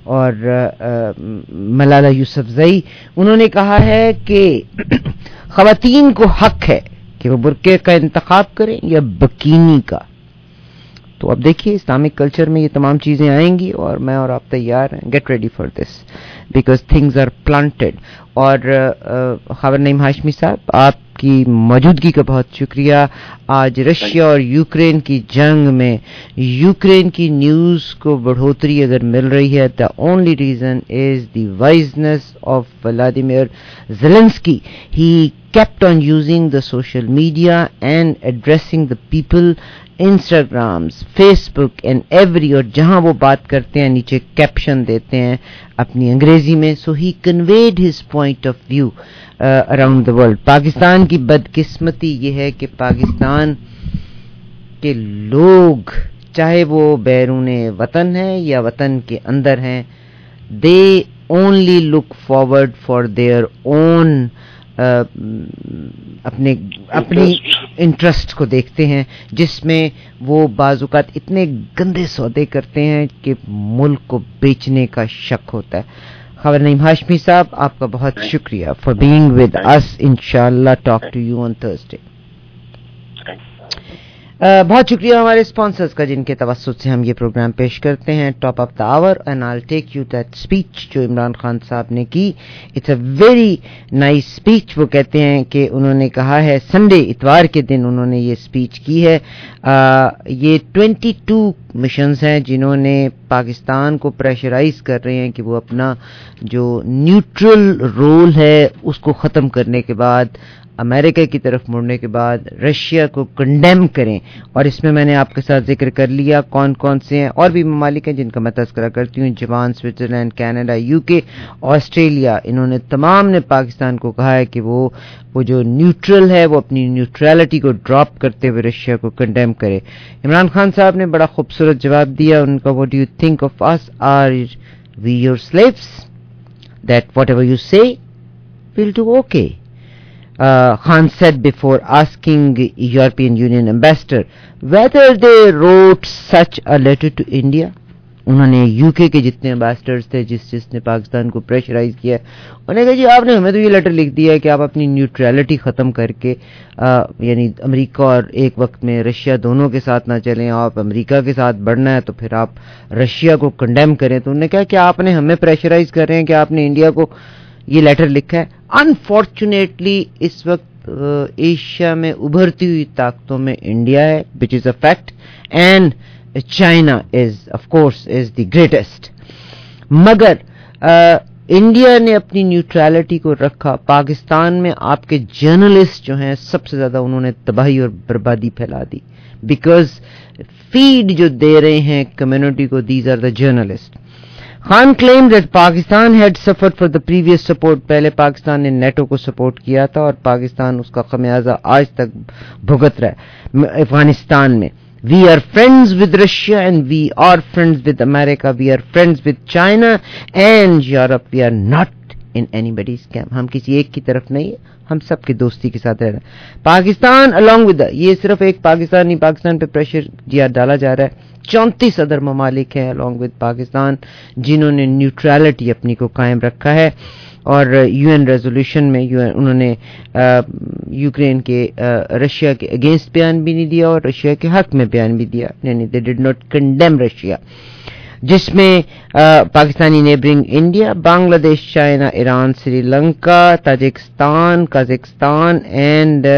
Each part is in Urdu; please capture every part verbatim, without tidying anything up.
اور ملالہ یوسفزئی، انہوں نے کہا ہے کہ خواتین کو حق ہے کہ وہ برقعے کا انتخاب کریں یا بکینی کا. تو اب دیکھیے اسلامک کلچر میں یہ تمام چیزیں آئیں گی اور میں اور آپ تیار ہیں. Get ready for this because things are planted. اور خبر نعیم ہاشمی صاحب، آپ کی موجودگی کا بہت شکریہ. آج رشیا اور یوکرین کی جنگ میں یوکرین کی نیوز کو بڑھوتری اگر مل رہی ہے، the only reason is the wiseness of Vladimir Zelensky. He kept on using the social media and addressing the people, Instagrams, Facebook and every, اور جہاں وہ بات کرتے ہیں نیچے کیپشن دیتے ہیں اپنی انگریزی میں. so he conveyed his point of view uh, around the world. Pakistan کی بدقسمتی یہ ہے کہ پاکستان کے لوگ چاہے وہ بیرون وطن ہیں یا وطن کے اندر ہیں، they only look forward for their own اپنے اپنی انٹرسٹ کو دیکھتے ہیں، جس میں وہ بعض اوقات اتنے گندے سودے کرتے ہیں کہ ملک کو بیچنے کا شک ہوتا ہے. خبر نعیم ہاشمی صاحب، آپ کا بہت شکریہ فار بینگ ود اس. انشاءاللہ talk to you on Thursday. بہت شکریہ ہمارے اسپانسرز کا جن کے توسط سے ہم یہ پروگرام پیش کرتے ہیں. Top of the hour and I take you that speech جو عمران خان صاحب نے کی. It's a very nice speech. وہ کہتے ہیں کہ انہوں نے کہا ہے سنڈے اتوار کے دن انہوں نے یہ اسپیچ کی ہے. آ, یہ ٹوینٹی ٹو مشنز ہیں جنہوں نے پاکستان کو پریشرائز کر رہے ہیں کہ وہ اپنا جو نیوٹرل رول ہے اس کو ختم کرنے کے بعد، امریکہ کی طرف مڑنے کے بعد رشیا کو کنڈیم کریں. اور اس میں میں نے آپ کے ساتھ ذکر کر لیا کون کون سے ہیں. اور بھی ممالک ہیں جن کا میں تذکرہ کرتی ہوں، Japan, Switzerland, Canada, U K, Australia. انہوں نے تمام نے پاکستان کو کہا ہے کہ وہ وہ جو نیوٹرل ہے وہ اپنی نیوٹرلٹی کو ڈراپ کرتے ہوئے رشیا کو کنڈیم کرے. عمران خان صاحب نے بڑا خوبصورت جواب دیا. ان کا what do you think of us, are we your slaves, that whatever you say we'll do okay. Uh, Khan said before asking European Union ambassador whether they wrote such a letter to India. انہوں نے یو کے کے جتنے امبیسڈرز تھے جس جس نے پاکستان کو پریشرائز کیا، انہوں نے کہا جی آپ نے ہمیں تو یہ لیٹر لکھ دیا ہے کہ آپ اپنی نیوٹرلٹی ختم کر کے آ, یعنی امریکہ اور ایک وقت میں رشیا دونوں کے ساتھ نہ چلیں، آپ امریکہ کے ساتھ بڑھنا ہے تو پھر آپ رشیا کو کنڈیم کریں. تو انہوں نے کہا کہ آپ نے ہمیں پریشرائز کر رہے ہیں کہ آپ نے انڈیا کو یہ لیٹر لکھا ہے. انفارچونیٹلی اس وقت ایشیا میں ابھرتی ہوئی طاقتوں میں انڈیا ہے which is a fact, and China is of course is the greatest. مگر انڈیا نے اپنی نیوٹرلٹی کو رکھا. پاکستان میں آپ کے جرنلسٹ جو ہیں سب سے زیادہ انہوں نے تباہی اور بربادی پھیلا دی، بیکاز فیڈ جو دے رہے ہیں کمیونٹی کو، these are the journalist. Khan claimed that Pakistan had suffered for the previous support. پہلے پاکستان نے نیٹو کو سپورٹ کیا تھا اور پاکستان اس کا خمیازہ آج تک بھگت رہا ہے افغانستان میں. We are friends with Russia and we are friends with America. We are friends with China and Europe. We are not in anybody's camp. ہم کسی ایک کی طرف نہیں، ہم سب کی دوستی کے ساتھ رہ رہے ہیں. پاکستان along with the, یہ صرف ایک پاکستان نہیں، پاکستان پہ پریشر جیا ڈالا جا رہا ہے. چونتیس ادر ممالک ہیں along with پاکستان جنہوں نے نیوٹرلٹی اپنی کو قائم رکھا ہے. اور یو این ریزولوشن میں انہوں نے یوکرین کے رشیا کے اگینسٹ بیان بھی نہیں دیا اور رشیا کے حق میں بیان بھی دیا، یعنی they did not condemn Russia, جس میں Pakistani neighbouring India, Bangladesh, China, Iran, Sri Lanka, Tajikistan, Kazakhstan and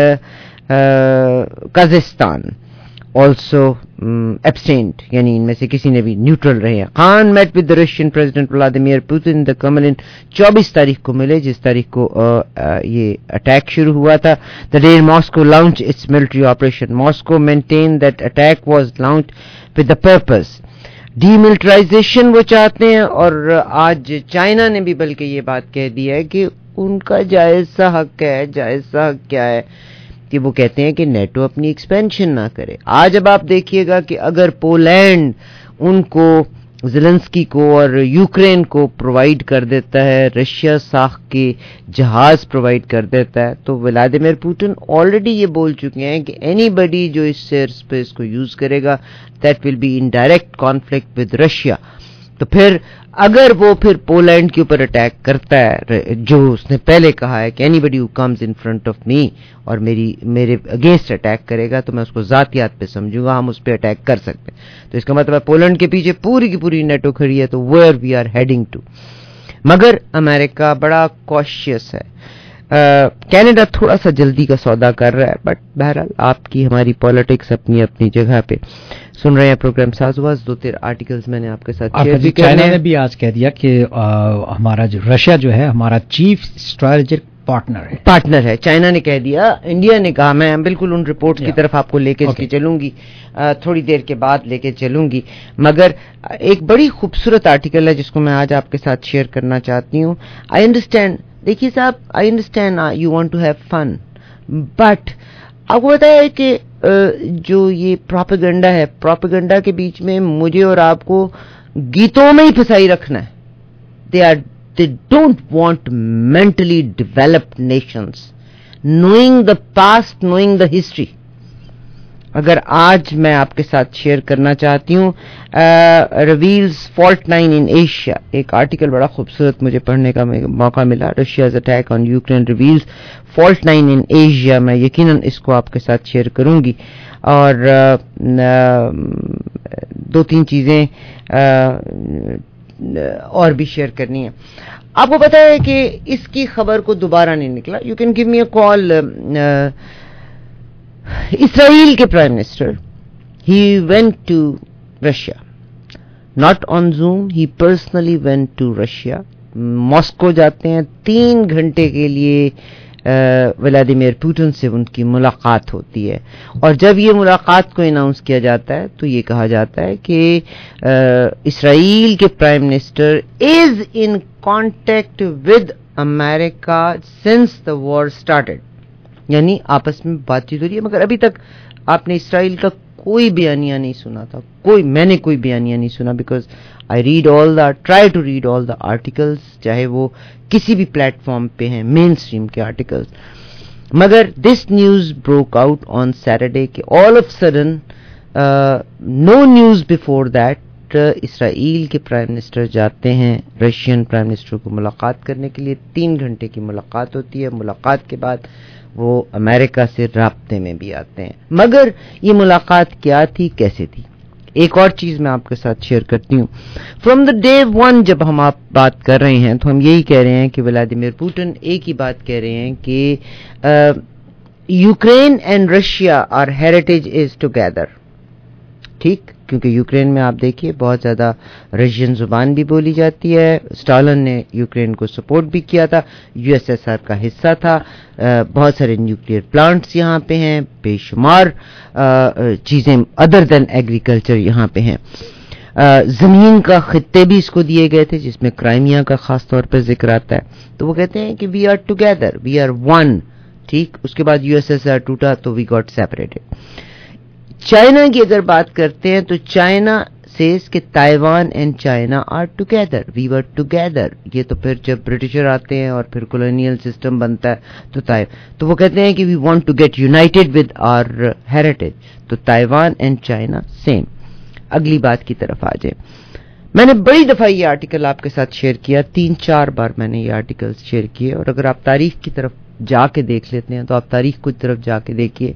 Kazakhstan also um, abstained, یعنی ان میں سے کسی نے بھی نیوٹرل رہے ہیں. Khan met with the Russian President Vladimir Putin the Kremlin چوبیس تاریخ کو ملے، جس تاریخ کو uh, uh, یہ اٹیک شروع ہوا تھا. The day Moscow launched its military operation. Moscow maintained that attack was launched with the purpose. Demilitarization وہ چاہتے ہیں، اور آج چائنا نے بھی بلکہ یہ بات کہہ دی ہے کہ ان کا جائز سا حق ہے. جائز سا حق کیا ہے کہ وہ کہتے ہیں کہ نیٹو اپنی ایکسپینشن نہ کرے. آج اب آپ دیکھیے گا کہ اگر پولینڈ ان کو زیلنسکی کو اور یوکرین کو پرووائڈ کر دیتا ہے، رشیا ساخ کے جہاز پرووائڈ کر دیتا ہے، تو ولادیمیر پوٹن آلریڈی یہ بول چکے ہیں کہ اینی بڈی جو اس ایئر اسپیس کو یوز کرے گا that will be in direct conflict with Russia. تو پھر اگر وہ پھر پولینڈ کے اوپر اٹیک کرتا ہے جو اس نے پہلے کہا ہے کہ anybody who comes in front of me اور میری میرے اگینسٹ اٹیک کرے گا تو میں اس کو ذاتیات پہ سمجھوں گا, ہم اس پہ اٹیک کر سکتے ہیں. تو اس کا مطلب پولینڈ کے پیچھے پوری کی پوری نیٹو کھڑی ہے, تو where we are heading to. مگر امریکہ بڑا کوشیس ہے. کینیڈا تھوڑا سا جلدی کا سودا کر رہا ہے, بٹ بہرحال آپ کی ہماری پالیٹکس اپنی اپنی جگہ پہ. سن رہے ہیں پروگرام سازواز, دو تین آرٹیکلز میں نے آپ کے ساتھ شیئر بھی. چائنا نے بھی آج کہہ دیا کہ ہمارا جو رشیا جو ہے ہمارا چیف اسٹریٹجک پارٹنر ہے پارٹنر ہے چائنا نے کہہ دیا. انڈیا نے کہا, میں بالکل ان رپورٹس کی طرف آپ کو لے کے okay. چلوں گی تھوڑی دیر کے بعد لے کے چلوں گی. مگر ایک بڑی خوبصورت آرٹیکل ہے جس کو میں آج آپ کے ساتھ شیئر کرنا چاہتی ہوں. آئی انڈرسٹینڈ, دیکھیے صاحب, I understand you want to have fun, but آپ کو بتایا کہ جو یہ پروپیگنڈا ہے, پروپیگنڈا کے بیچ میں مجھے اور آپ کو گیتوں میں ہی پھنسائی رکھنا ہے. They are they don't want mentally developed nations knowing the past, knowing the history. اگر آج میں آپ کے ساتھ شیئر کرنا چاہتی ہوں reveals fault line in Asia, ایک آرٹیکل بڑا خوبصورت مجھے پڑھنے کا موقع ملا. Russia's attack on Ukraine reveals fault line in Asia. میں یقیناً اس کو آپ کے ساتھ شیئر کروں گی, اور دو تین چیزیں اور بھی شیئر کرنی ہے. آپ کو پتا ہے کہ اس کی خبر کو دوبارہ نہیں نکلا. You can give me a call. Israel کے prime minister he went to Russia, not on Zoom, he personally went to Russia. Moscow جاتے ہیں, تین گھنٹے کے لیے ولادیمیر پوٹن سے ان کی ملاقات ہوتی ہے. اور جب یہ ملاقات کو اناؤنس کیا جاتا ہے تو یہ کہا جاتا ہے کہ اسرائیل کے prime minister is in contact with America since the war started, یعنی آپس میں بات چیت ہو رہی ہے. مگر ابھی تک آپ نے اسرائیل کا کوئی بیانیہ نہیں سنا تھا, کوئی میں نے کوئی بیانیہ نہیں سنا, because I read all the try to read all the articles, چاہے وہ کسی بھی پلیٹ فارم پہ ہیں, مین اسٹریم کے آرٹیکلس. مگر this news broke out on Saturday کہ all of sudden, no news before that, Israel کے پرائم منسٹر جاتے ہیں رشین پرائم منسٹر کو ملاقات کرنے کے لیے. تین گھنٹے کی ملاقات ہوتی ہے. ملاقات کے بعد وہ امریکہ سے رابطے میں بھی آتے ہیں. مگر یہ ملاقات کیا تھی, کیسے تھی؟ ایک اور چیز میں آپ کے ساتھ شیئر کرتی ہوں. فرام دا ڈے ون جب ہم آپ بات کر رہے ہیں تو ہم یہی کہہ رہے ہیں کہ ولادیمیر پوٹن ایک ہی بات کہہ رہے ہیں کہ Ukraine and Russia are heritage is together. ٹھیک, کیونکہ یوکرین میں آپ دیکھیے بہت زیادہ رشین زبان بھی بولی جاتی ہے. اسٹالن نے یوکرین کو سپورٹ بھی کیا تھا, یو ایس ایس آر کا حصہ تھا. بہت سارے نیوکلیئر پلانٹس یہاں پہ ہیں, بے شمار چیزیں ادر دین ایگریکلچر یہاں پہ ہیں. زمین کا خطے بھی اس کو دیے گئے تھے جس میں کرائمیا کا خاص طور پر ذکر آتا ہے. تو وہ کہتے ہیں کہ we are together, we are one. ٹھیک, اس کے بعد یو ایس ایس آر ٹوٹا تو وی گاٹ سیپریٹڈ. چائنا کی اگر بات کرتے ہیں تو چائنا سیز کہ Taiwan and China are together, we were together. یہ تو پھر جب برٹشر آتے ہیں اور پھر کولونیل سسٹم بنتا ہے تو تائ تو وہ کہتے ہیں کہ we want to get united with our heritage. تو تائیوان اینڈ چائنا سیم. اگلی بات کی طرف آ جائیں. میں نے بڑی دفعہ یہ آرٹیکل آپ کے ساتھ شیئر کیا, تین چار بار میں نے یہ آرٹیکل شیئر کیے. اور اگر آپ تاریخ کی طرف جا کے دیکھ لیتے ہیں تو آپ تاریخ کی طرف جا کے دیکھیے.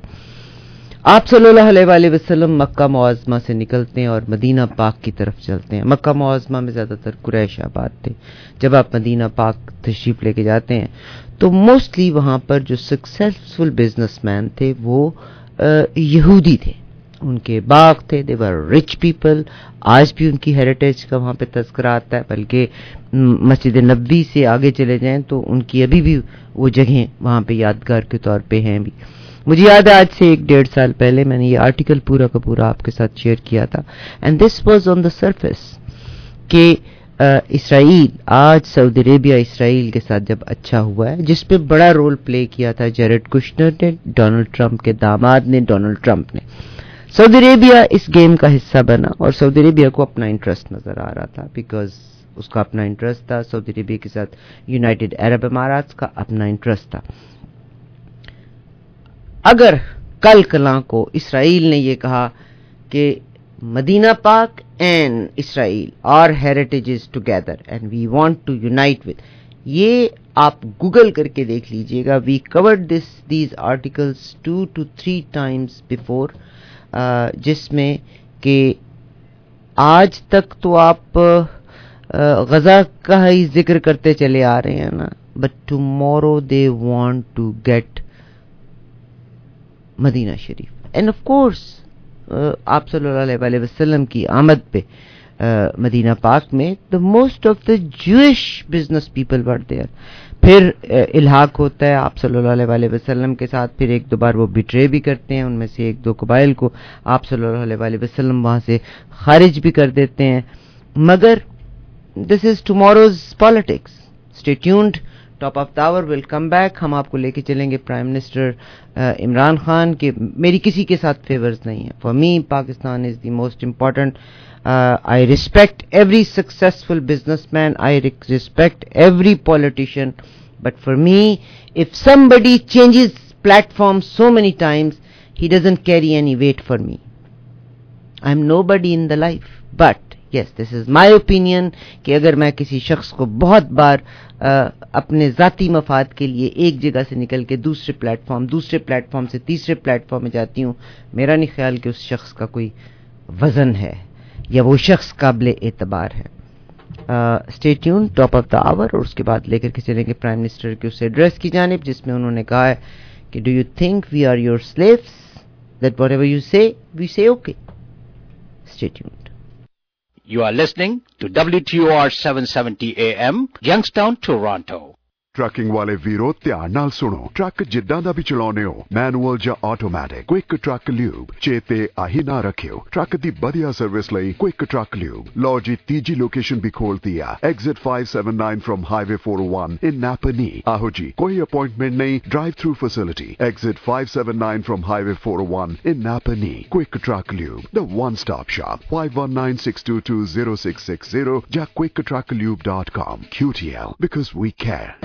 آپ صلی اللہ علیہ وآلہ وسلم مکہ معظمہ سے نکلتے ہیں اور مدینہ پاک کی طرف چلتے ہیں. مکہ معظمہ میں زیادہ تر قریش آباد تھے. جب آپ مدینہ پاک تشریف لے کے جاتے ہیں تو موسٹلی وہاں پر جو سکسیسفل بزنس مین تھے وہ یہودی تھے. ان کے باغ تھے, دے ور رچ پیپل. آج بھی ان کی ہیریٹیج کا وہاں پہ تذکرہ آتا ہے, بلکہ مسجد نبوی سے آگے چلے جائیں تو ان کی ابھی بھی وہ جگہیں وہاں پہ یادگار کے طور پہ ہیں بھی. مجھے یاد ہے آج سے ایک ڈیڑھ سال پہلے میں نے یہ آرٹیکل پورا کا پورا آپ کے ساتھ شیئر کیا تھا. And this was on the surface کہ اسرائیل آج سعودی عربیہ اسرائیل کے ساتھ جب اچھا ہوا ہے, جس پہ بڑا رول پلے کیا تھا جیرڈ کشنر نے, ڈونلڈ ٹرمپ کے داماد نے, ڈونلڈ ٹرمپ نے. سعودی عربیہ اس گیم کا حصہ بنا اور سعودی عربیہ کو اپنا انٹرسٹ نظر آ رہا تھا, بیکاز اس کا اپنا انٹرسٹ تھا. سعودی عربیہ کے ساتھ یونائٹڈ عرب امارات کا اپنا انٹرسٹ تھا. اگر کل کلاں کو اسرائیل نے یہ کہا کہ مدینہ پاک and Israel, our heritages together and we want to unite with. یہ آپ گوگل کر کے دیکھ لیجئے گا. We covered this these articles two two three times before, جس میں کہ آج تک تو آپ غزہ کا ہی ذکر کرتے چلے آ رہے ہیں نا, but tomorrow they want to get Medina شریف. اینڈ آف کورس آپ صلی اللہ علیہ وسلم کی آمد پہ مدینہ پاک میں the most of the Jewish business people were there. پھر الحاق ہوتا ہے آپ صلی اللہ علیہ وسلم کے ساتھ, پھر ایک دو بار وہ بٹرے بھی کرتے ہیں, ان میں سے ایک دو قبائل کو آپ صلی اللہ علیہ وسلم وہاں سے خارج بھی کر دیتے ہیں. مگر this is tomorrow's politics. Stay tuned. Top of the hour will come back. ہم آپ کو لے کے چلیں گے پرائم منسٹر عمران خان کے. میری کسی کے ساتھ فیورز نہیں ہیں. For me Pakistan is the most important. I respect every successful business man, I respect every politician, but for me if somebody changes platform so many times, he doesn't carry any weight for me. I'm nobody in the life, but yes, this is my opinion کہ اگر میں کسی شخص کو بہت بار uh, اپنے ذاتی مفاد کے لیے ایک جگہ سے نکل کے دوسرے پلیٹ فارم دوسرے پلیٹ فارم سے تیسرے پلیٹ فارم میں جاتی ہوں, میرا نہیں خیال کہ اس شخص کا کوئی وزن ہے یا وہ شخص قابل اعتبار ہے. Stay tune. Top of the hour, اور اس کے بعد لے کر کے چلیں گے پرائم منسٹر کے اس ایڈریس کی جانب, جس میں انہوں نے کہا ہے کہ do you think we are your slaves, that whatever you say we say okay. Stay tuned. You are listening to W T O R seven seventy A M, Youngstown, Toronto. Trucking ਵਾਲੇ ਵੀਰੋ ਧਿਆਨ ਨਾਲ ਸੁਣੋ. ਟਰੱਕ ਜਿੱਦਾਂ ਦਾ ਵੀ ਚਲਾਉਂਦੇ ਹੋ, ਮੈਨੂਅਲ ਜਾਂ ਆਟੋਮੈਟਿਕ, ਕੁਇਕ ਟਰੱਕ ਲਿਊਬ ਚੇਤੇ ਆਹੀ ਨਾ ਰੱਖਿਓ. ਟਰੱਕ ਦੀ ਵਧੀਆ ਸਰਵਿਸ ਲਈ ਕੁਇਕ ਟਰੱਕ ਲਿਊਬ. ਲਓ ਜੀ ਤੀਜੀ ਲੋਕੇਸ਼ਨ ਵੀ ਖੋਲਤੀ ਆ, exit five seventy-nine from highway four oh one in Napanee. ਆਹੋ ਜੀ, ਕੋਈ ਅਪਾਇੰਟਮੈਂਟ ਨਹੀਂ, drive through facility. Exit five seventy-nine from highway four oh one in Napanee. Quick truck lube, the one stop shop. five one nine six two two zero six six zero ਜਾਂ quick truck lube dot com. Q T L, because we care.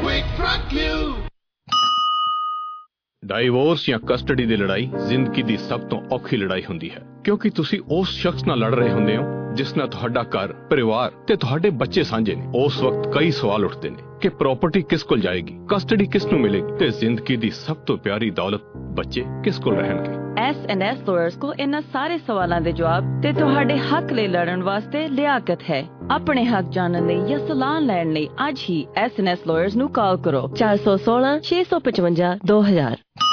Divorce ਜਾਂ ਕਸਟਡੀ ਦੀ ਲੜਾਈ ਜ਼ਿੰਦਗੀ ਦੀ ਸਭ ਤੋਂ ਔਖੀ ਲੜਾਈ ਹੁੰਦੀ ਹੈ, ਕਿਉਂਕਿ ਤੁਸੀਂ ਉਸ ਸ਼ਖਸ ਨਾਲ ਲੜ ਰਹੇ ਹੁੰਦੇ ਹੋ ਜਿਸ ਨਾਲ ਤੁਹਾਡਾ ਘਰ, ਪਰਿਵਾਰ ਤੇ ਤੁਹਾਡੇ ਬੱਚੇ ਸਾਂਝੇ ਨੇ. ਉਸ ਵਕਤ ਕਈ ਸਵਾਲ ਉੱਠਦੇ ਨੇ ਕਿ ਪ੍ਰਾਪਰਟੀ ਕਿਸ ਕੋਲ ਜਾਏਗੀ, ਕਸਟਡੀ ਕਿਸ ਨੂੰ ਮਿਲੇਗੀ ਤੇ ਜ਼ਿੰਦਗੀ ਦੀ ਸਭ ਤੋਂ ਪਿਆਰੀ ਦੌਲਤ ਬੱਚੇ ਕਿਸ ਕੋਲ ਰਹਿਣਗੇ. ਐਸ ਐਂਡ ਐਸ ਲਾਇਰਸ ਕੋ ਇਹਨਾਂ ਸਾਰੇ ਸਵਾਲਾਂ ਦੇ ਜਵਾਬ ਤੇ ਤੁਹਾਡੇ ਹੱਕ ਲਈ ਲੜਨ ਵਾਸਤੇ ਲਿਆਕਤ ਹੈ. ਆਪਣੇ ਹੱਕ ਜਾਣਨ ਲਈ ਜਾਂ ਸਲਾਹ ਲੈਣ ਲਈ ਅੱਜ ਹੀ ਐਸ ਐਂਡ ਐਸ ਲਾਇਰਸ ਨੂੰ ਕਾਲ ਕਰੋ ਚਾਰ ਸੌ ਸੋਲਾਂ ਛੇ ਸੌ ਪਚਵੰਜਾ ਦੋ ਹਜ਼ਾਰ.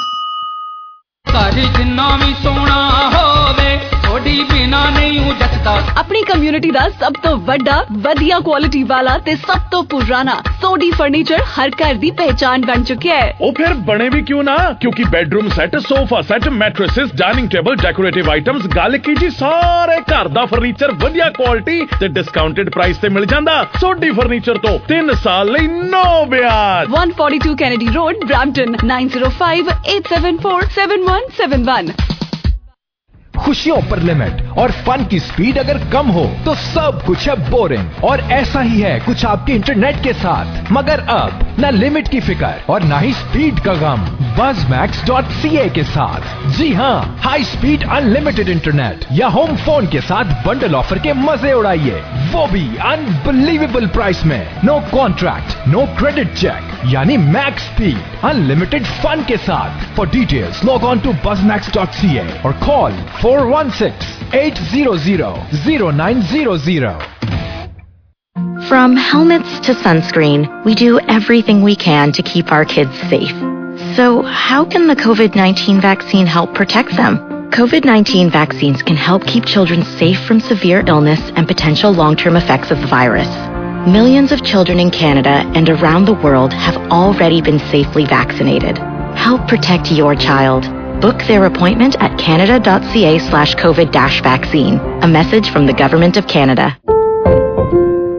ਘਰ ਜਿੰਨਾ ਵੀ ਸੋਹਣਾ ਹੋਵੇ ਥੋੜੀ ਬਿਨਾ ਨਹੀਂ ਉਹ ਜੱਟਦਾ. ਆਪਣੀ ਕਮਿਊਨਿਟੀ ਦਾ ਸਭ ਤੋਂ ਵੱਡਾ, ਵਧੀਆ ਕੁਆਲਿਟੀ ਵਾਲਾ ਤੇ ਸਭ ਤੋਂ ਪੁਰਾਣਾ ਸੋਡੀ ਫਰਨੀਚਰ ਹਰ ਘਰ ਦੀ ਪਹਿਚਾਨ ਬਣ ਚੁੱਕਿਆ ਹੈ. ਉਹ ਫਿਰ ਬਣੇ ਵੀ ਕਿਉਂ ਨਾ, ਕਿਉਂਕਿ bedroom set, sofa set, mattresses, dining table, decorative items, ਗੱਲ ਕੀ ਜੀ ਸਾਰੇ ਘਰ ਦਾ ਫਰਨੀਚਰ ਵਧੀਆ ਕੁਆਲਿਟੀ ਤੇ ਡਿਸਕਾਊਂਟਡ ਪ੍ਰਾਈਸ ਤੇ ਮਿਲ ਜਾਂਦਾ. ਸੋਡੀ ਫਰਨੀਚਰ ਤੋਂ ਤਿੰਨ ਸਾਲ ਲਈ ਨੋ ਵਿਆਜ. one forty-two Kennedy Road, Brampton, nine zero five eight seven four seven one seven one. खुशियों पर लिमिट और फन की स्पीड अगर कम हो तो सब कुछ है बोरिंग, और ऐसा ही है कुछ आपके इंटरनेट के साथ. मगर अब न लिमिट की फिक्र और ना ही स्पीड का गम Buzz Max dot C A के साथ. जी हाँ, हाई स्पीड अनलिमिटेड इंटरनेट या होम फोन के साथ बंडल ऑफर के मजे उड़ाइए, वो भी अनबिलीवेबल प्राइस में. No contract, no credit check, यानी मैक्स स्पीड अनलिमिटेड फन के साथ. For details log on to buzz max dot C A और call four one six eight zero zero zero nine zero zero. From helmets to sunscreen, we do everything we can to keep our kids safe. So how can the COVID nineteen vaccine help protect them? COVID nineteen vaccines can help keep children safe from severe illness and potential long-term effects of the virus. Millions of children in Canada and around the world have already been safely vaccinated. Help protect your child. Book their appointment at canada dot C A slash COVID dash vaccine. A message from the Government of Canada.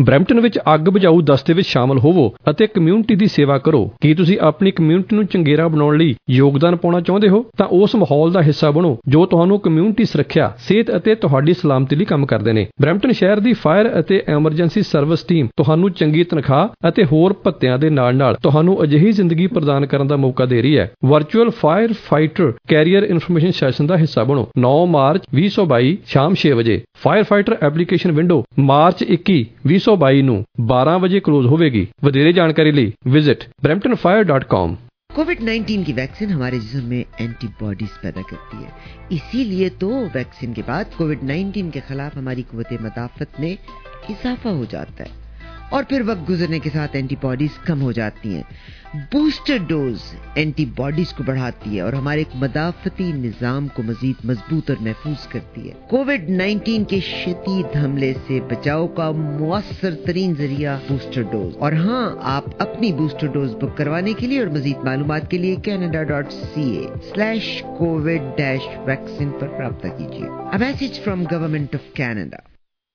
Brampton ਵਿੱਚ ਅੱਗ ਬੁਝਾਊ ਦਸਤੇ ਵਿੱਚ ਸ਼ਾਮਲ ਹੋਵੋ ਅਤੇ ਕਮਿਊਨਿਟੀ ਦੀ ਸੇਵਾ ਕਰੋ। ਕੀ ਤੁਸੀਂ ਆਪਣੀ ਕਮਿਊਨਿਟੀ ਨੂੰ ਚੰਗੇਰਾ ਬਣਾਉਣ ਲਈ ਯੋਗਦਾਨ ਪਾਉਣਾ ਚਾਹੁੰਦੇ ਹੋ ਤਾਂ ਉਸ ਮਾਹੌਲ ਦਾ ਹਿੱਸਾ ਬਣੋ ਜੋ ਤੁਹਾਨੂੰ ਕਮਿਊਨਿਟੀ ਸੁਰੱਖਿਆ, ਸਿਹਤ ਅਤੇ ਤੁਹਾਡੀ ਸਲਾਮਤੀ ਲਈ ਕੰਮ ਕਰਦੇ ਨੇ। ਬਰੈਂਪਟਨ ਸ਼ਹਿਰ ਦੀ ਫਾਇਰ ਅਤੇ ਐਮਰਜੈਂਸੀ ਸਰਵਿਸ ਟੀਮ ਤੁਹਾਨੂੰ ਚੰਗੀ ਤਨਖਾਹ ਅਤੇ ਹੋਰ ਭੱਤਿਆਂ ਦੇ ਨਾਲ-ਨਾਲ ਤੁਹਾਨੂੰ ਅਜਿਹੀ ਜ਼ਿੰਦਗੀ ਪ੍ਰਦਾਨ ਕਰਨ ਦਾ ਮੌਕਾ ਦੇ ਰਹੀ ਹੈ। Virtual fire fighter career information session ਦਾ ਹਿੱਸਾ ਬਣੋ। ਨੌਂ ਮਾਰਚ ਵੀਹ ਸੌ ਬਾਈ ਸ਼ਾਮ ਛੇ ਵਜੇ fire fighter application window March ਇੱਕੀ ਵੀਹ ਸੌ ਬਾਈ ਨੂੰ ਬਾਰਾਂ ਵਜੇ ਕਲੋਜ਼ ਹੋਵੇਗੀ। ਵਧੇਰੇ ਜਾਣਕਾਰੀ ਲਈ visit brampton fire dot com। Covid nineteen की वैक्सीन हमारे जिस्म में एंटीबॉडीज पैदा करती है, इसीलिए तो वैक्सीन के बाद कोविड नाइन्टीन के खिलाफ हमारी कुव्वत मदाफत में इजाफा हो जाता है और फिर वक्त गुजरने के साथ एंटीबॉडीज कम हो जाती हैं। बूस्टर डोज एंटीबॉडीज को बढ़ाती है और हमारे मदाफती निजाम को मजीद मजबूत और महफूज करती है। कोविड नाइन्टीन के शदीद हमले से बचाव का मुअस्सर तरीन जरिया बूस्टर डोज। और हाँ, आप अपनी बूस्टर डोज बुक करवाने के लिए और मजीद मालूमात के लिए Canada dot C A slash Covid dash vaccine पर राब्ता कीजिए। A message from Government of Canada.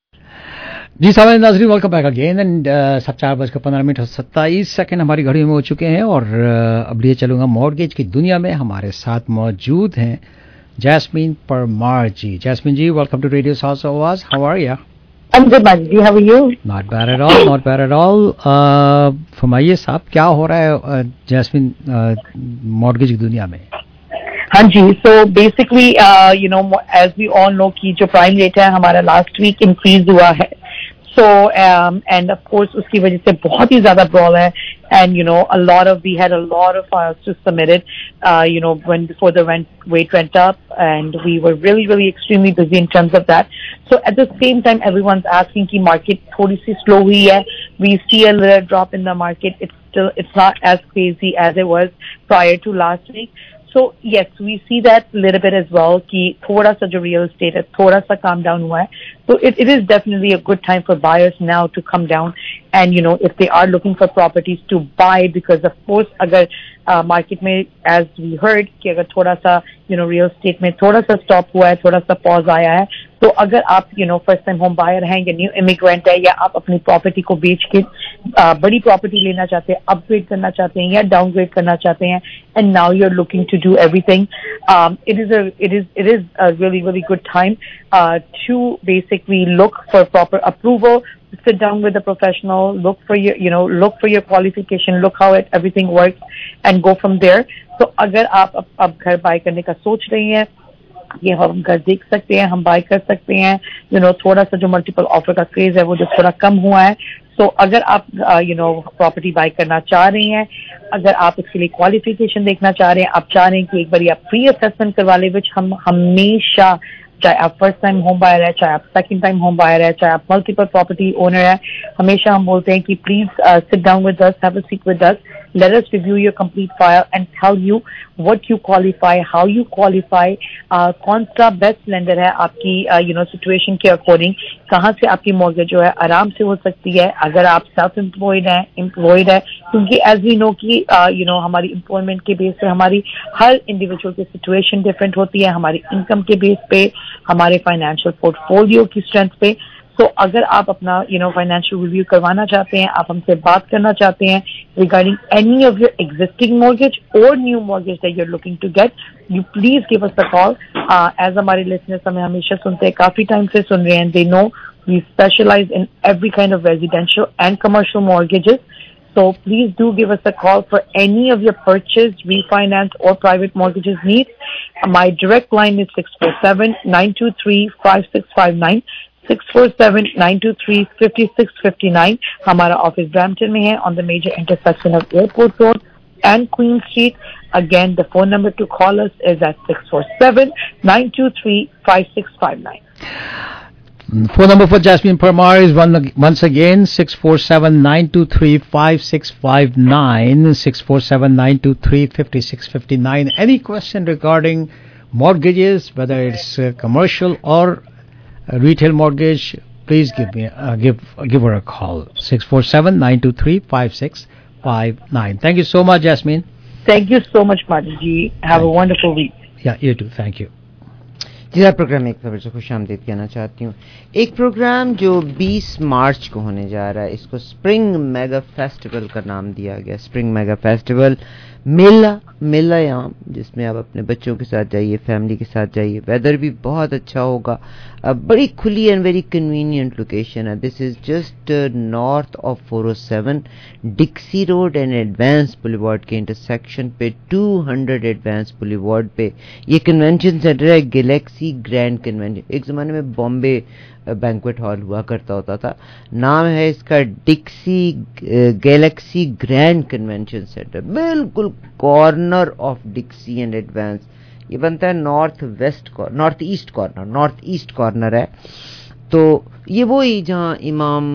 जी साहब नाज़रीन, वेलकम बैक अगेन एंड सब चार बजकर पंद्रह मिनट और सत्ताईस सेकंड हमारी घड़ी में हो चुके हैं और uh, अब लिए चलूंगा मॉर्गेज की दुनिया में। हमारे साथ मौजूद हैं Jasmine Parmar ji. Jasmine ji, welcome to radio South Awaaz. How are you? I'm good, Maji. How are you? Not bad at all, not bad at all. uh, फरमाइए साहब, क्या हो रहा है uh, जैस्मीन मॉर्गेज की दुनिया में? हाँ जी, so basically uh, you know as we all know कि जो प्राइम रेट है हमारा लास्ट वीक इंक्रीज हुआ है। So um, and of course उसकी वजह से बहुत ही ज़्यादा brawl है and you know a lot of we had a lot of files to submit it uh, you know when before the rent rate went up and we were really really extremely busy in terms of that. So at the same time everyone's asking कि market थोड़ी सी slow हुई है, we see a little drop in the market, it's still it's not as crazy as it was prior to last week. So yes, we see that a little bit as well कि थोड़ा सा जो real estate है थोड़ा सा calm down हुआ है. So it, it is definitely a good time for buyers now to come down and you know if they are looking for properties to buy, because of course अगर uh, market में as we heard कि अगर थोड़ा सा you know real estate में थोड़ा सा stop हुआ है, थोड़ा सा pause आया है, तो अगर आप you know first time home buyer हैं या new immigrant है या आप अपनी property को बेच के uh, बड़ी property लेना चाहते हैं, upgrade करना चाहते हैं या downgrade करना चाहते हैं and now you're looking to do everything, um, it is a it is it is a really really good time uh, to basically look for proper approval, sit down with a professional, look for your you know look for your qualification, look how it everything works and go from there. So अगर आप अब, अब घर बाय करने का सोच रही हैं, ये हम घर देख सकते हैं, हम बाय कर सकते हैं, यू नो थोड़ा सा जो मल्टीपल ऑफर का क्रेज है वो जो थोड़ा कम हुआ है. सो so, अगर आप यू नो प्रॉपर्टी बाय करना चाह रही हैं, अगर आप इसके लिए क्वालिफिकेशन देखना चाह रहे हैं, आप चाह रहे हैं कि एक बार आप प्री असेसमेंट करवा ले, विच हम हमेशा, चाहे आप फर्स्ट टाइम होम बायर है, चाहे आप सेकंड टाइम होम बायर है, चाहे आप मल्टीपल प्रॉपर्टी ओनर है, हमेशा हम बोलते हैं कि please sit down with us, have a seat with us, let us review your complete file and tell you what you qualify, how you qualify, uh, कौन सा बेस्ट लेंडर है आपकी यू नो सिचुएशन के अकॉर्डिंग, कहाँ से आपकी मॉर्गेज जो है आराम से हो सकती है अगर आप सेल्फ एम्प्लॉयड हैं, एम्प्लॉयड है, क्योंकि एज वी नो कि यू नो हमारी एम्प्लॉयमेंट के बेस पे हमारी हर इंडिविजुअल की सिचुएशन डिफरेंट होती है, हमारी इनकम के बेस पे, हमारे फाइनेंशियल पोर्टफोलियो की स्ट्रेंथ पे. तो so, अगर आप अपना यू नो फाइनेंशियल रिव्यू करवाना चाहते हैं, आप हमसे बात करना चाहते हैं regarding any of your existing mortgage और new mortgage that you are looking to get, you please give us a call. As हमारे लिसनर्स हमें हमेशा सुनते हैं, काफी टाइम से सुन रहे हैं, they know we specialise in every kind of residential and commercial mortgages. So please do give us a call for any of your purchase, refinance or private mortgages needs. My direct line is six four seven, nine two three, five six five nine. six four seven, nine two three, five six five nine. हमारा ऑफिस ब्रैम्पटन में है on the major intersection of Airport Road and Queen Street. Again, the phone number to call us is at six four seven, nine two three, five six five nine. Phone number for Jasmine Parmar is one, once again six four seven, nine two three, five six five nine, six four seven, nine two three, five six five nine. Any question regarding mortgages, whether it's uh, commercial or uh, retail mortgage, please give me uh, give give her a call. six four seven, nine two three, five six five nine. Thank you so much, Jasmine. Thank you so much, Madhu ji. Have Thank a wonderful week. Yeah, you too. Thank you. جزا پروگرام ایک خبر سے خوش آمدید کہنا چاہتی ہوں. ایک پروگرام جو بیس مارچ کو ہونے جا رہا ہے, اس کو اسپرنگ میگا فیسٹیول کا نام دیا گیا. اسپرنگ میگا فیسٹیول میلہ میلہ یہاں, جس میں آپ اپنے بچوں کے ساتھ جائیے, فیملی کے ساتھ جائیے. ویدر بھی بہت اچھا ہوگا, بڑی کھلی اینڈ ویری کنوینئنٹ لوکیشن ہے. This is just north of four oh seven Dixie road and Advance boulevard کے انٹرسیکشن پہ, ٹو ہنڈریڈ ایڈوانس بولیوارڈ پہ یہ کنونشن سینٹر ہے, گلیکسی گرینڈ کنونشن. ایک زمانے میں بامبے بینکویٹ ہال ہوا کرتا ہوتا تھا, نام ہے اس کا Dixie Galaxy grand convention centre. بالکل corner of Dixie and Advance. یہ بنتا ہے north west north east corner north east corner ہے. تو یہ وہی جہاں امام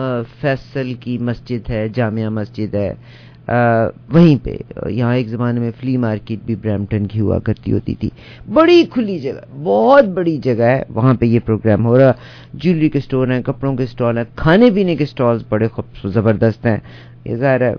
فیصل کی مسجد ہے, جامعہ مسجد ہے, وہیں پہ. یہاں ایک زمانے میں فلی مارکیٹ بھی برامپٹن کی ہوا کرتی ہوتی تھی. بڑی کھلی جگہ, بہت بڑی جگہ ہے, وہاں پہ یہ پروگرام ہو رہا. جیولری کے سٹور ہیں, کپڑوں کے سٹال ہیں, کھانے پینے کے سٹالز بڑے خوبصورت زبردست ہیں. یہ ظاہر ہے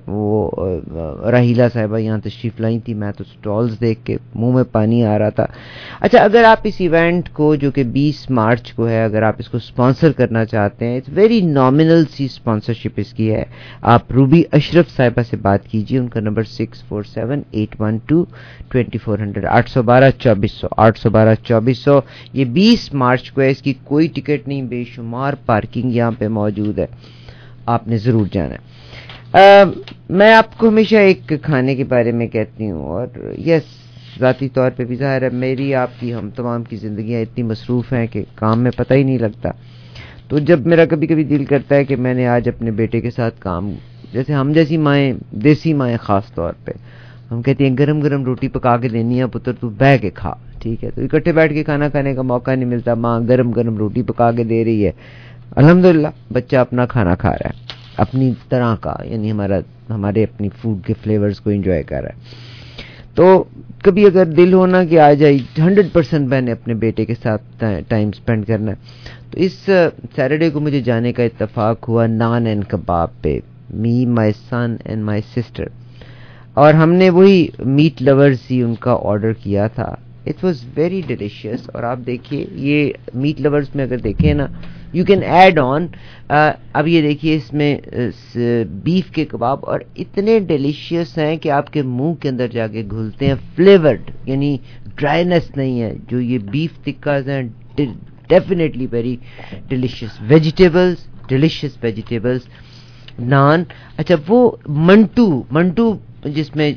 وہ راہیلا صاحبہ یہاں تشریف لائی تھی, میں تو سٹالز دیکھ کے منہ میں پانی آ رہا تھا. اچھا, اگر آپ اس ایونٹ کو جو کہ بیس مارچ کو ہے, اگر آپ اس کو اسپانسر کرنا چاہتے ہیں, اٹس ویری نامنل سی اسپانسرشپ اس کی ہے. آپ روبی اشرف صاحبہ سے بات کیجیے, ان کا number six four seven eight one two twenty four hundred آٹھ سو بارہ چوبیس سو آٹھ سو بارہ چوبیس سو. یہ بیس مارچ کو ہے, اس کی کوئی ٹکٹ نہیں, بے شمار پارکنگ یہاں پہ موجود ہے, آپ نے ضرور جانا ہے. Uh, میں آپ کو ہمیشہ ایک کھانے کے بارے میں کہتی ہوں, اور یس ذاتی طور پہ بھی ظاہر ہے میری آپ کی ہم تمام کی زندگیاں اتنی مصروف ہیں کہ کام میں پتہ ہی نہیں لگتا. تو جب میرا کبھی کبھی دل کرتا ہے کہ میں نے آج اپنے بیٹے کے ساتھ کام, جیسے ہم جیسی مائیں, دیسی مائیں خاص طور پہ, ہم کہتی ہیں گرم گرم روٹی پکا کے دینی ہے پتر, تو بہ کے کھا, ٹھیک ہے. تو اکٹھے بیٹھ کے کھانا کھانے کا موقع نہیں ملتا, ماں گرم گرم روٹی پکا کے دے رہی ہے, الحمدللہ بچہ اپنا کھانا کھا رہا ہے اپنی طرح کا, یعنی ہمارا ہمارے اپنی فوڈ کے فلیورز کو انجوائے کر رہا ہے. تو کبھی اگر دل ہونا کہ آ جائے ہنڈریڈ پرسینٹ میں نے اپنے بیٹے کے ساتھ ٹائم سپینڈ کرنا ہے, تو اس سیٹرڈے کو مجھے جانے کا اتفاق ہوا نان اینڈ کباب پہ, می مائی سن اینڈ مائی سسٹر, اور ہم نے وہی میٹ لورز ہی ان کا آرڈر کیا تھا. It was very delicious. اور آپ دیکھیے یہ میٹ لورز میں اگر دیکھیں نا, یو کین ایڈ آن, اب یہ دیکھیے اس میں بیف کے کباب, اور اتنے ڈیلیشیس ہیں کہ آپ کے منہ کے اندر جا کے گھلتے ہیں, فلیورڈ, یعنی ڈرائینس نہیں ہے. جو یہ بیف ٹکاز ہیں definitely very delicious. Vegetables, delicious vegetables, naan. اچھا وہ منٹو منٹو جس میں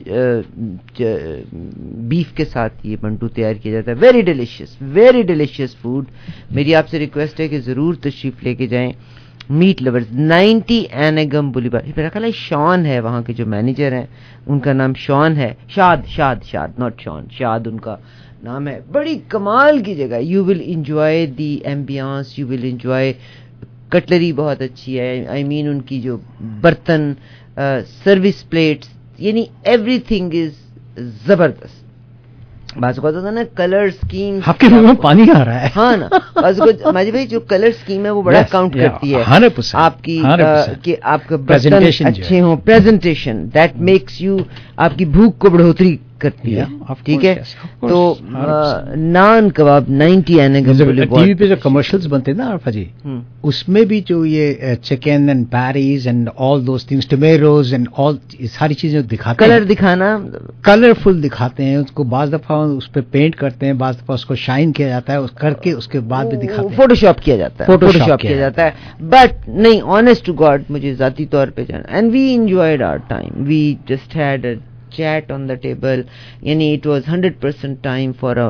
بیف کے ساتھ یہ منٹو تیار کیا جاتا ہے, very delicious very delicious food. میری آپ سے ریکویسٹ ہے کہ ضرور تشریف لے کے جائیں. میٹ لورز, نائنٹی اینگم بولیوارڈ. میرا خیال ہے شان ہے وہاں کے جو مینیجر ہیں, ان کا نام شان ہے, شاد شاد شاد ناٹ شان, شاد ان کا نام ہے. بڑی کمال کی جگہ, you will enjoy the ambience, you will enjoy. Cutlery بہت اچھی ہے, آئی I مین mean ان کی جو برتن, سروس پلیٹس, یعنی ایوری تھنگ از زبردست. بعض اوقات ہوتا ہے نا کلر اسکیم, آپ کے منہ میں پانی آ رہا ہے. ہاں نا, بعض اوقات ماجد بھائی جو کلر اسکیم ہے وہ بڑا کاؤنٹ کرتی ہے آپ کی, کہ آپ کا برتن اچھے ہوں, پریزنٹیشن دیٹ میکس یو, آپ کی بھوک کو بڑھوتری کرتی ہے, ٹھیک ہے. تو نان کباب نائنٹی آنے کا ٹی وی پہ جو کمرشلز بنتے ہیں نا عارفہ جی, اس میں بھی جو یہ chicken and peris and all those things, tomatoes and all ساری چیزیں دکھاتے ہیں, کلر دکھانا کلرفل دکھاتے ہیں اس کو. بعض دفعہ اس پہ پینٹ کرتے ہیں, بعض دفعہ اس کو شائن کیا جاتا ہے, اس کر کے اس کے بعد بھی دکھاتے ہیں, فوٹو شاپ کیا جاتا ہے, فوٹو شاپ کیا جاتا ہے. بٹ نہیں, آنیسٹ ٹو گاڈ مجھے ذاتی طور پہ جانا, and we enjoyed our time, we just had a chat on the table, یعنی it was one hundred percent time for a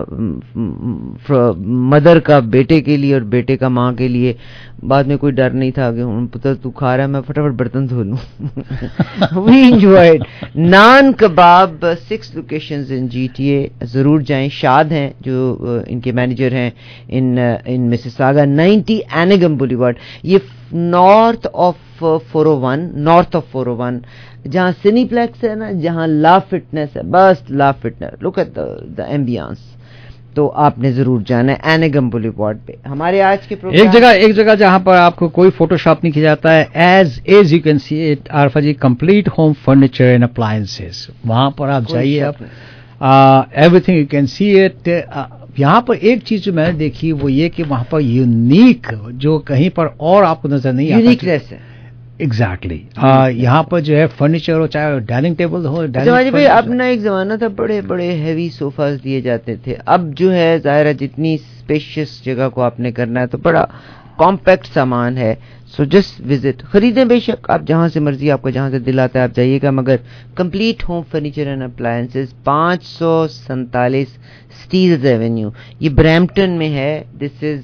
mother کا بیٹے کے لیے اور بیٹے کا ماں کے لیے. بعد میں کوئی ڈر نہیں تھا کہ پتر تو کھا رہا ہے, میں فٹافٹ برتن دھو لوں. we enjoyed naan kebab, six locations in G T A, ضرور جائیں. شاد ہیں جو ان کے مینیجر ہیں ان ان مسیساگا, نائنٹی اینگم بولیوارڈ, یہ north of four O one, north of four O one, جہاں سینی پلیکس ہے نا, جہاں لا فٹنس ہے, بس لا فٹنس, لک ایٹ دا ایمبیانس. تو آپ نے ضرور جانا ہے اینگم بولیوارڈ پہ. ہمارے آج کے پروگرام ایک جگہ ایک جگہ جہاں پر آپ کو کوئی فوٹو شاپ نہیں کیا جاتا ہے, as as you can see it Arifa ji, Complete Home Furniture and Appliances. وہاں پر آپ جائیے, آپ everything you can see it. यहाँ पर एक चीज जो मैंने देखी वो ये कि वहाँ पर यूनिक जो कहीं पर और आपको नजर नहीं आता, यूनिकनेस है। Exactly exactly. यहाँ पर जो है फर्नीचर हो, चाहे डाइनिंग टेबल हो, जवानी भाई अपना एक जमाना था बड़े बड़े हैवी सोफास दिए जाते थे, अब जो है ज़ाहिर है जितनी स्पेशियस जगह को आपने करना है तो बड़ा कॉम्पैक्ट सामान है। सो जस्ट विजिट, खरीदें बेशक आप जहां से मर्जी, आपको जहां से दिल आता है आप जाइएगा, मगर Complete Home Furniture and Appliances पाँच सौ सैंतालीस स्टील्स एवेन्यू, ये ब्रैम्पटन में है। This is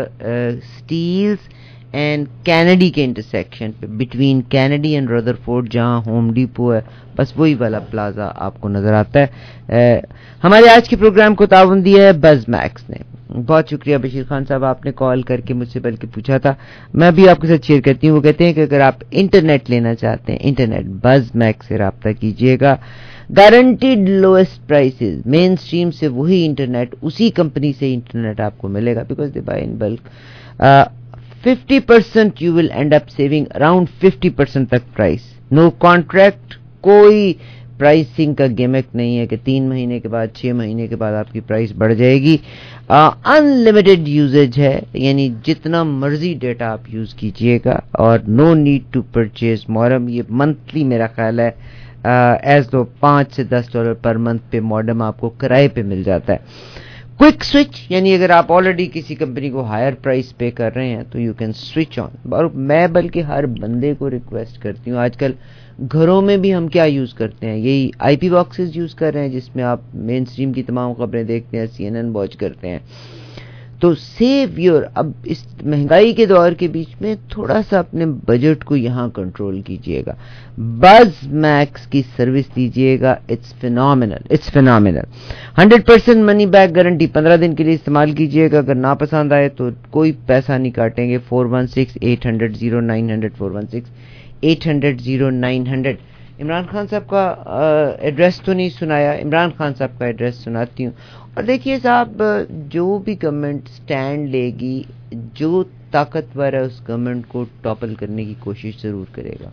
Steeles and Kennedy के इंटरसेक्शन पे, बिटवीन कैनेडी एंड रदरफोर्ड, जहां होम डिपो है, बस वही वाला प्लाजा आपको नजर आता है। uh, हमारे आज के प्रोग्राम को ताउन दिया है बज़ मैक्स ने। बहुत शुक्रिया बशीर खान साहब, आपने कॉल करके मुझसे बल्कि पूछा था, मैं भी आपके साथ शेयर करती हूँ। वो कहते हैं कि अगर आप इंटरनेट लेना चाहते हैं, इंटरनेट बज़ मैक्स से रब्ता कीजिएगा, guaranteed lowest prices, mainstream से वही इंटरनेट, उसी कंपनी से इंटरनेट आपको मिलेगा, because they buy in bulk. Fifty percent you will end up saving around fifty percent तक प्राइस, नो कॉन्ट्रैक्ट, कोई प्राइसिंग का गिमिक नहीं है कि तीन महीने के बाद, छह महीने के बाद आपकी प्राइस बढ़ जाएगी। अनलिमिटेड यूजेज है, यानी जितना मर्जी डेटा आप यूज कीजिएगा, और no need to purchase modem. ये मंथली मेरा ख्याल है एज लो पाँच से दस डॉलर पर मंथ पे मॉडम आपको किराए पे मिल जाता है। क्विक स्विच, यानी अगर आप ऑलरेडी किसी कंपनी को हायर प्राइस पे कर रहे हैं तो यू कैन स्विच ऑन। और मैं बल्कि हर बंदे को रिक्वेस्ट करती हूँ, आजकल घरों में भी हम क्या यूज करते हैं, यही आईपी बॉक्सेस यूज कर रहे हैं जिसमें आप मेन स्ट्रीम की तमाम खबरें देखते हैं, सीएनएन वॉच करते हैं। तो सेव योर, अब इस महंगाई के दौर के बीच में थोड़ा सा अपने बजट को यहाँ कंट्रोल कीजिएगा, बज़ मैक्स की सर्विस दीजिएगा, it's phenomenal, it's phenomenal. Hundred percent money back guarantee, पंद्रह दिन के लिए इस्तेमाल कीजिएगा, अगर ना पसंद आए तो कोई पैसा नहीं काटेंगे। Four one six eight hundred zero nine hundred, four one six eight hundred zero nine hundred. Imran Khan साहब का एड्रेस तो नहीं सुनाया, इमरान खान साहब का एड्रेस सुनाती हूँ। और देखिए साहब, जो भी गवर्नमेंट स्टैंड लेगी, जो ताकतवर है उस गवर्नमेंट को टॉपल करने की कोशिश जरूर करेगा।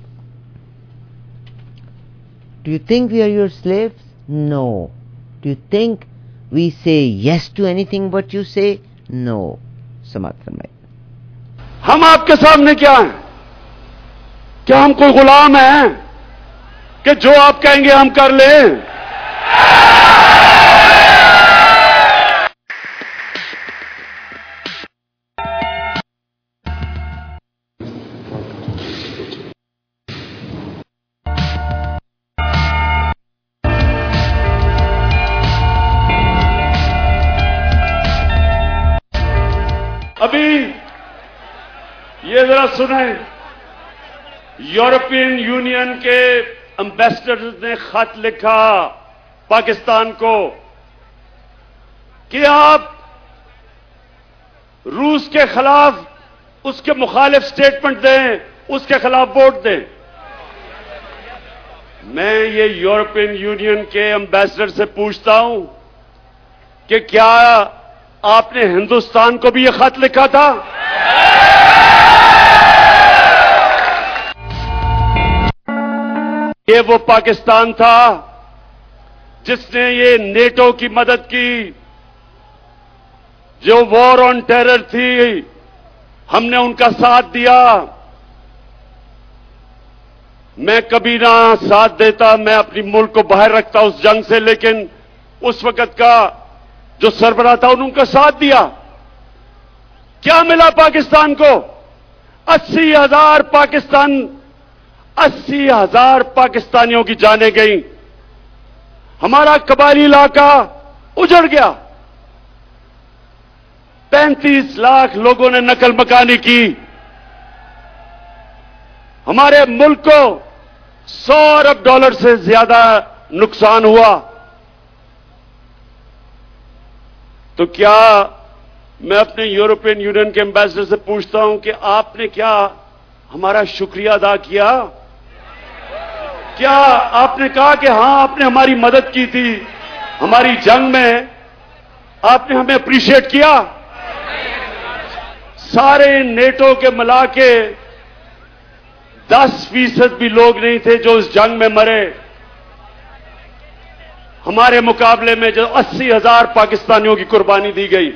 Do you think we are your slaves? No. Do you think we say yes to anything what you say? No. समाप्त फरमाइए। हम आपके सामने क्या हैं? क्या हम कोई गुलाम हैं कि जो आप कहेंगे हम कर लें? अभी ये जरा सुने, यूरोपियन यूनियन के एम्बेसडर ने खत लिखा पाकिस्तान को कि आप रूस के खिलाफ उसके मुखालिफ स्टेटमेंट दें, उसके खिलाफ वोट दें। मैं ये यूरोपियन यूनियन के एम्बेसडर से पूछता हूं कि क्या आपने हिंदुस्तान को भी ये खत लिखा था? ये वो पाकिस्तान था जिसने ये नेटो की मदद की, जो वॉर ऑन टेरर थी, हमने उनका साथ दिया। मैं कभी ना साथ देता, मैं अपनी मुल्क को बाहर रखता उस जंग से, लेकिन उस वक्त का जो सरबराह था उन्होंने उनका साथ दिया। क्या मिला पाकिस्तान को? अस्सी हजार पाकिस्तान अस्सी हजार पाकिस्तानियों की जानें गई, हमारा कबायली इलाका उजड़ गया, पैंतीस लाख लोगों ने नकल मकानी की, हमारे मुल्क को सौ अरब डॉलर से ज्यादा नुकसान हुआ। तो क्या मैं अपने यूरोपियन यूनियन के एम्बेसडर से पूछता हूं कि आपने क्या हमारा शुक्रिया अदा किया? क्या आपने कहा कि हां आपने हमारी मदद की थी, हमारी जंग में आपने हमें अप्रिशिएट किया? सारे नेटो के मिला के दस फीसद भी लोग नहीं थे जो इस जंग में मरे। ہمارے مقابلے میں جو اسی ہزار پاکستانیوں کی قربانی دی گئی.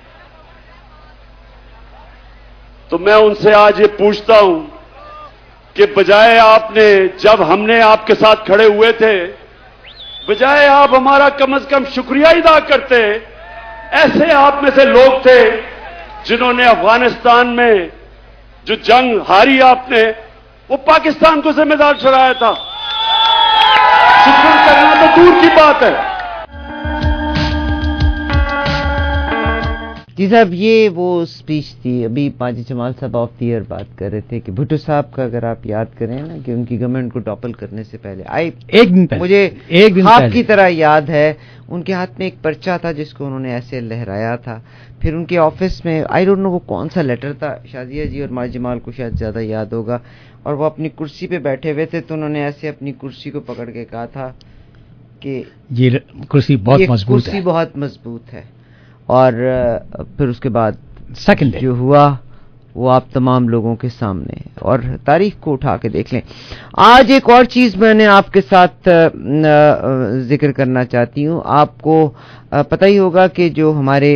تو میں ان سے آج یہ پوچھتا ہوں کہ بجائے آپ نے, جب ہم نے آپ کے ساتھ کھڑے ہوئے تھے, بجائے آپ ہمارا کم از کم شکریہ ادا کرتے, ایسے آپ میں سے لوگ تھے جنہوں نے افغانستان میں جو جنگ ہاری آپ نے, وہ پاکستان کو ذمہ دار ٹھہرایا تھا. شکر کرنا تو دور کی بات ہے. جی صاحب, یہ وہ اسپیچ تھی. ابھی پاجی جمال صاحب آف دی ایئر بات کر رہے تھے کہ بھٹو صاحب کا اگر آپ یاد کریں نا کہ ان کی گورنمنٹ کو ٹاپل کرنے سے پہلے آئی ایک دن پہلے مجھے ایک دن آپ کی طرح یاد ہے, ان کے ہاتھ میں ایک پرچہ تھا جس کو انہوں نے ایسے لہرایا تھا. پھر ان کے آفس میں آئی ڈونٹ نو وہ کون سا لیٹر تھا, شازیہ جی اور ماجد جمال کو شاید زیادہ یاد ہوگا, اور وہ اپنی کرسی پہ بیٹھے ہوئے تھے تو انہوں نے ایسے اپنی کرسی کو پکڑ کے کہا تھا کہ یہ کرسی بہت مضبوط ہے, کرسی بہت مضبوط ہے. اور پھر اس کے بعد سیکنڈ جو ہوا وہ آپ تمام لوگوں کے سامنے, اور تاریخ کو اٹھا کے دیکھ لیں. آج ایک اور چیز میں نے آپ کے ساتھ ذکر کرنا چاہتی ہوں. آپ کو پتہ ہی ہوگا کہ جو ہمارے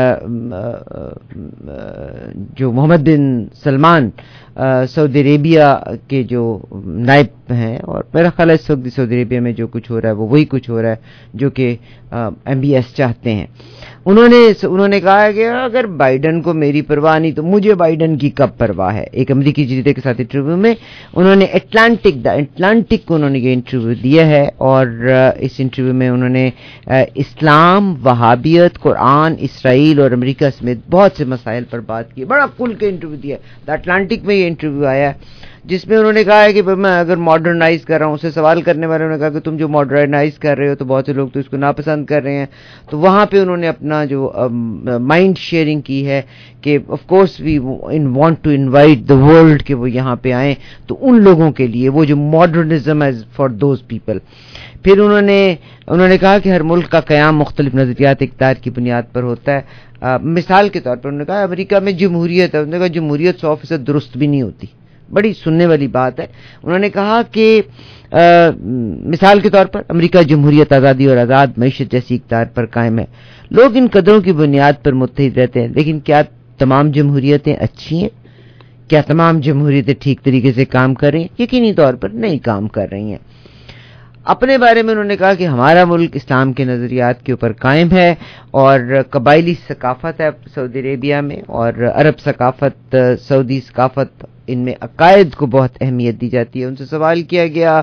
جو محمد بن سلمان سعودی عربیہ کے جو نائب ہیں, اور میرا خیال ہے اس وقت سعودی عربیہ میں جو کچھ ہو رہا ہے وہ وہی کچھ ہو رہا ہے جو کہ ایم بی ایس چاہتے ہیں. انہوں نے انہوں نے کہا کہ اگر بائیڈن کو میری پرواہ نہیں تو مجھے بائیڈن کی کب پرواہ ہے. ایک امریکی جریدے کے ساتھ انٹرویو میں انہوں نے اٹلانٹک دا اٹلانٹک کو انہوں نے یہ انٹرویو دیا ہے, اور اس انٹرویو میں انہوں نے اسلام, وہابیت, قرآن, اسرائیل اور امریکہ سمیت بہت سے مسائل پر بات کی. بڑا کھل کے انٹرویو دیا. دا اٹلانٹک میں یہ انٹرویو آیا ہے جس میں انہوں نے کہا ہے کہ میں اگر ماڈرنائز کر رہا ہوں, اسے سوال کرنے والوں نے کہا کہ تم جو ماڈرنائز کر رہے ہو تو بہت سے لوگ تو اس کو ناپسند کر رہے ہیں. تو وہاں پہ انہوں نے اپنا جو مائنڈ شیئرنگ کی ہے کہ of course we want to invite the world کہ وہ یہاں پہ آئیں, تو ان لوگوں کے لیے وہ جو ماڈرنزم ہے فار دوز پیپل. پھر انہوں نے انہوں نے کہا کہ ہر ملک کا قیام مختلف نظریات اقدار کی بنیاد پر ہوتا ہے. آ, مثال کے طور پر انہوں نے کہا امریکہ میں جمہوریت ہے, انہوں نے کہا جمہوریت سو فیصد درست بھی نہیں ہوتی. بڑی سننے والی بات ہے. انہوں نے کہا کہ آ, مثال کے طور پر امریکہ جمہوریت, آزادی اور آزاد معیشت جیسی اقدار پر قائم ہے. لوگ ان قدروں کی بنیاد پر متحد رہتے ہیں, لیکن کیا تمام جمہوریتیں اچھی ہیں؟ کیا تمام جمہوریتیں ٹھیک طریقے سے کام کر رہی ہیں؟ یقینی طور پر نہیں کام کر رہی ہیں. اپنے بارے میں انہوں نے کہا کہ ہمارا ملک اسلام کے نظریات کے اوپر قائم ہے, اور قبائلی ثقافت ہے سعودی عربیہ میں, اور عرب ثقافت, سعودی ثقافت, ان میں عقائد کو بہت اہمیت دی جاتی ہے. ان سے سوال کیا گیا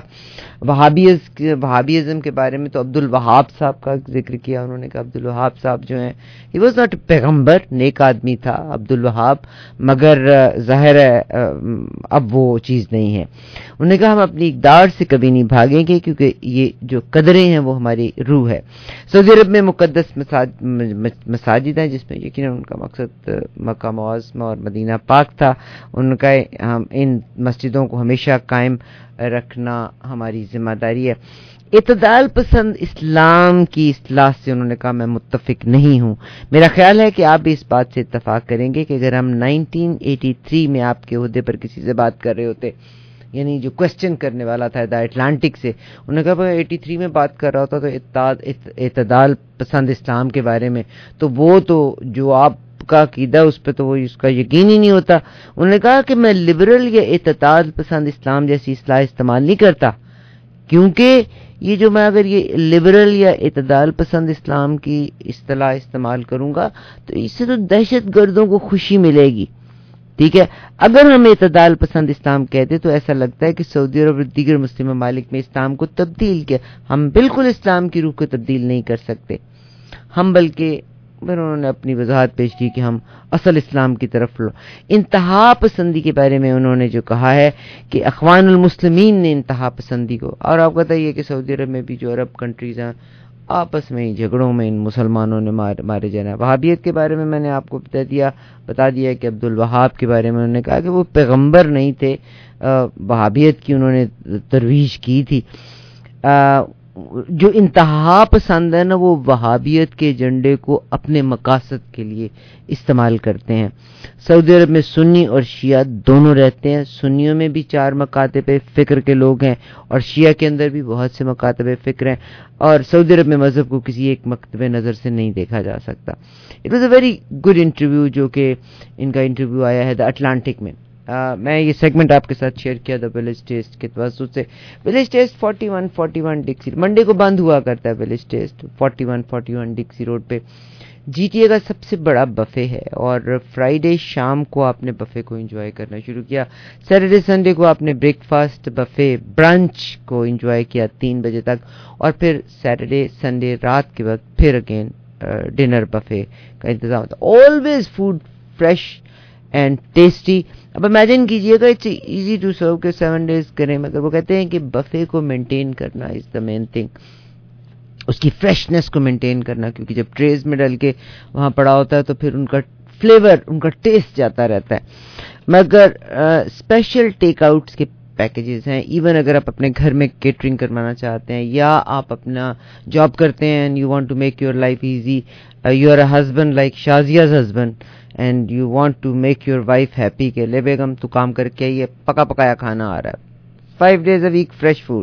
وہابیزم کے بارے میں, تو عبد الوہاب صاحب کا ذکر کیا. انہوں نے کہا عبد الوہاب صاحب جو ہیں, ہی واز ناٹ پیغمبر, نیک آدمی تھا عبد الوہاب, مگر ظاہر ہے اب وہ چیز نہیں ہے. انہوں نے کہا ہم اپنی اقدار سے کبھی نہیں بھاگیں گے, کیونکہ یہ جو قدریں ہیں وہ ہماری روح ہے. سعودی عرب میں مقدس مساجد ہیں جس میں یقیناً ان کا مقصد مکہ معظمہ اور مدینہ پاک تھا. ان کا ہم ان مسجدوں کو ہمیشہ قائم رکھنا ہماری ذمہ داری ہے. اعتدال پسند اسلام کی اصطلاح سے انہوں نے کہا میں متفق نہیں ہوں. میرا خیال ہے کہ آپ بھی اس بات سے اتفاق کریں گے کہ اگر ہم نائنٹین ایٹی تھری میں آپ کے عہدے پر کسی سے بات کر رہے ہوتے, یعنی جو کوسچن کرنے والا تھا دا اٹلانٹک سے, انہوں نے کہا ایٹی تھری میں بات کر رہا ہوتا تو اعتدال پسند اسلام کے بارے میں, تو وہ تو جو آپ کا عقیدہ اس پہ تو وہ اس کا یقین ہی نہیں ہوتا. انہوں نے کہا کہ میں لبرل یا اعتدال پسند اسلام جیسی اصطلاح استعمال نہیں کرتا, کیونکہ یہ جو میں اگر یہ لبرل یا اعتدال پسند اسلام کی اصطلاح استعمال کروں گا تو اس سے تو دہشت گردوں کو خوشی ملے گی. ٹھیک ہے, اگر ہم اعتدال پسند اسلام کہتے تو ایسا لگتا ہے کہ سعودی عرب اور دیگر مسلم ممالک میں اسلام کو تبدیل کیا. ہم بالکل اسلام کی روح کو تبدیل نہیں کر سکتے. ہم بلکہ پھر انہوں نے اپنی وضاحت پیش کی کہ ہم اصل اسلام کی طرف لو. انتہا پسندی کے بارے میں انہوں نے جو کہا ہے کہ اخوان المسلمین نے انتہا پسندی کو, اور آپ کو بتائیے کہ سعودی عرب میں بھی جو عرب کنٹریز ہیں آپس میں ہی جھگڑوں میں ان مسلمانوں نے مارے جانا. وہابیت کے بارے میں میں نے آپ کو بتا دیا بتا دیا کہ عبد الوہاب کے بارے میں انہوں نے کہا کہ وہ پیغمبر نہیں تھے, وہابیت کی انہوں نے ترویج کی تھی. جو انتہا پسند ہے نا وہ وہابیت کے ایجنڈے کو اپنے مقاصد کے لیے استعمال کرتے ہیں. سعودی عرب میں سنی اور شیعہ دونوں رہتے ہیں. سنیوں میں بھی چار مکاتب فکر کے لوگ ہیں اور شیعہ کے اندر بھی بہت سے مکاتب فکر ہیں, اور سعودی عرب میں مذہب کو کسی ایک مکتب نظر سے نہیں دیکھا جا سکتا. It was a very good interview جو کہ ان کا انٹرویو آیا ہے دا اٹلانٹک میں. Uh, میں یہ سیگمنٹ آپ کے ساتھ شیئر کیا تھا ولیج ٹیسٹ کے توسط سے. Village Taste forty one forty one Dixie Monday کو بند ہوا کرتا ہے. Village Taste forty one forty one Dixie Road پہ جی ٹی اے کا سب سے بڑا بفے ہے, اور فرائیڈے شام کو آپ نے بفے کو انجوائے کرنا شروع کیا. سیٹرڈے سنڈے کو آپ نے بریک فاسٹ بفے برنچ کو انجوائے کیا تین بجے تک, اور پھر سیٹرڈے سنڈے رات کے وقت پھر اگین ڈنر بفے کا انتظام ہوتا. Always food fresh and tasty. اب امیجن کیجئے گا اٹس ایزی ٹو سرو کہ سیون ڈیز کریں, مگر وہ کہتے ہیں کہ بفے کو مینٹین کرنا از دا مین تھنگ, اس کی فریشنس کو مینٹین کرنا, کیونکہ جب ٹریز میں ڈل کے وہاں پڑا ہوتا ہے تو پھر ان کا فلیور, ان کا ٹیسٹ جاتا رہتا ہے. مگر اسپیشل ٹیک آؤٹس کے پیکیجز ہیں. ایون اگر آپ اپنے گھر میں کیٹرنگ کروانا چاہتے ہیں, یا آپ اپنا جاب کرتے ہیں and you want to make your life easy, you are a husband like Shazia's husband and you want to make your wife happy کہ لے بیگم تو کام کر کے آئیے, پکا پکایا کھانا آ رہا ہے, five days a week fresh food.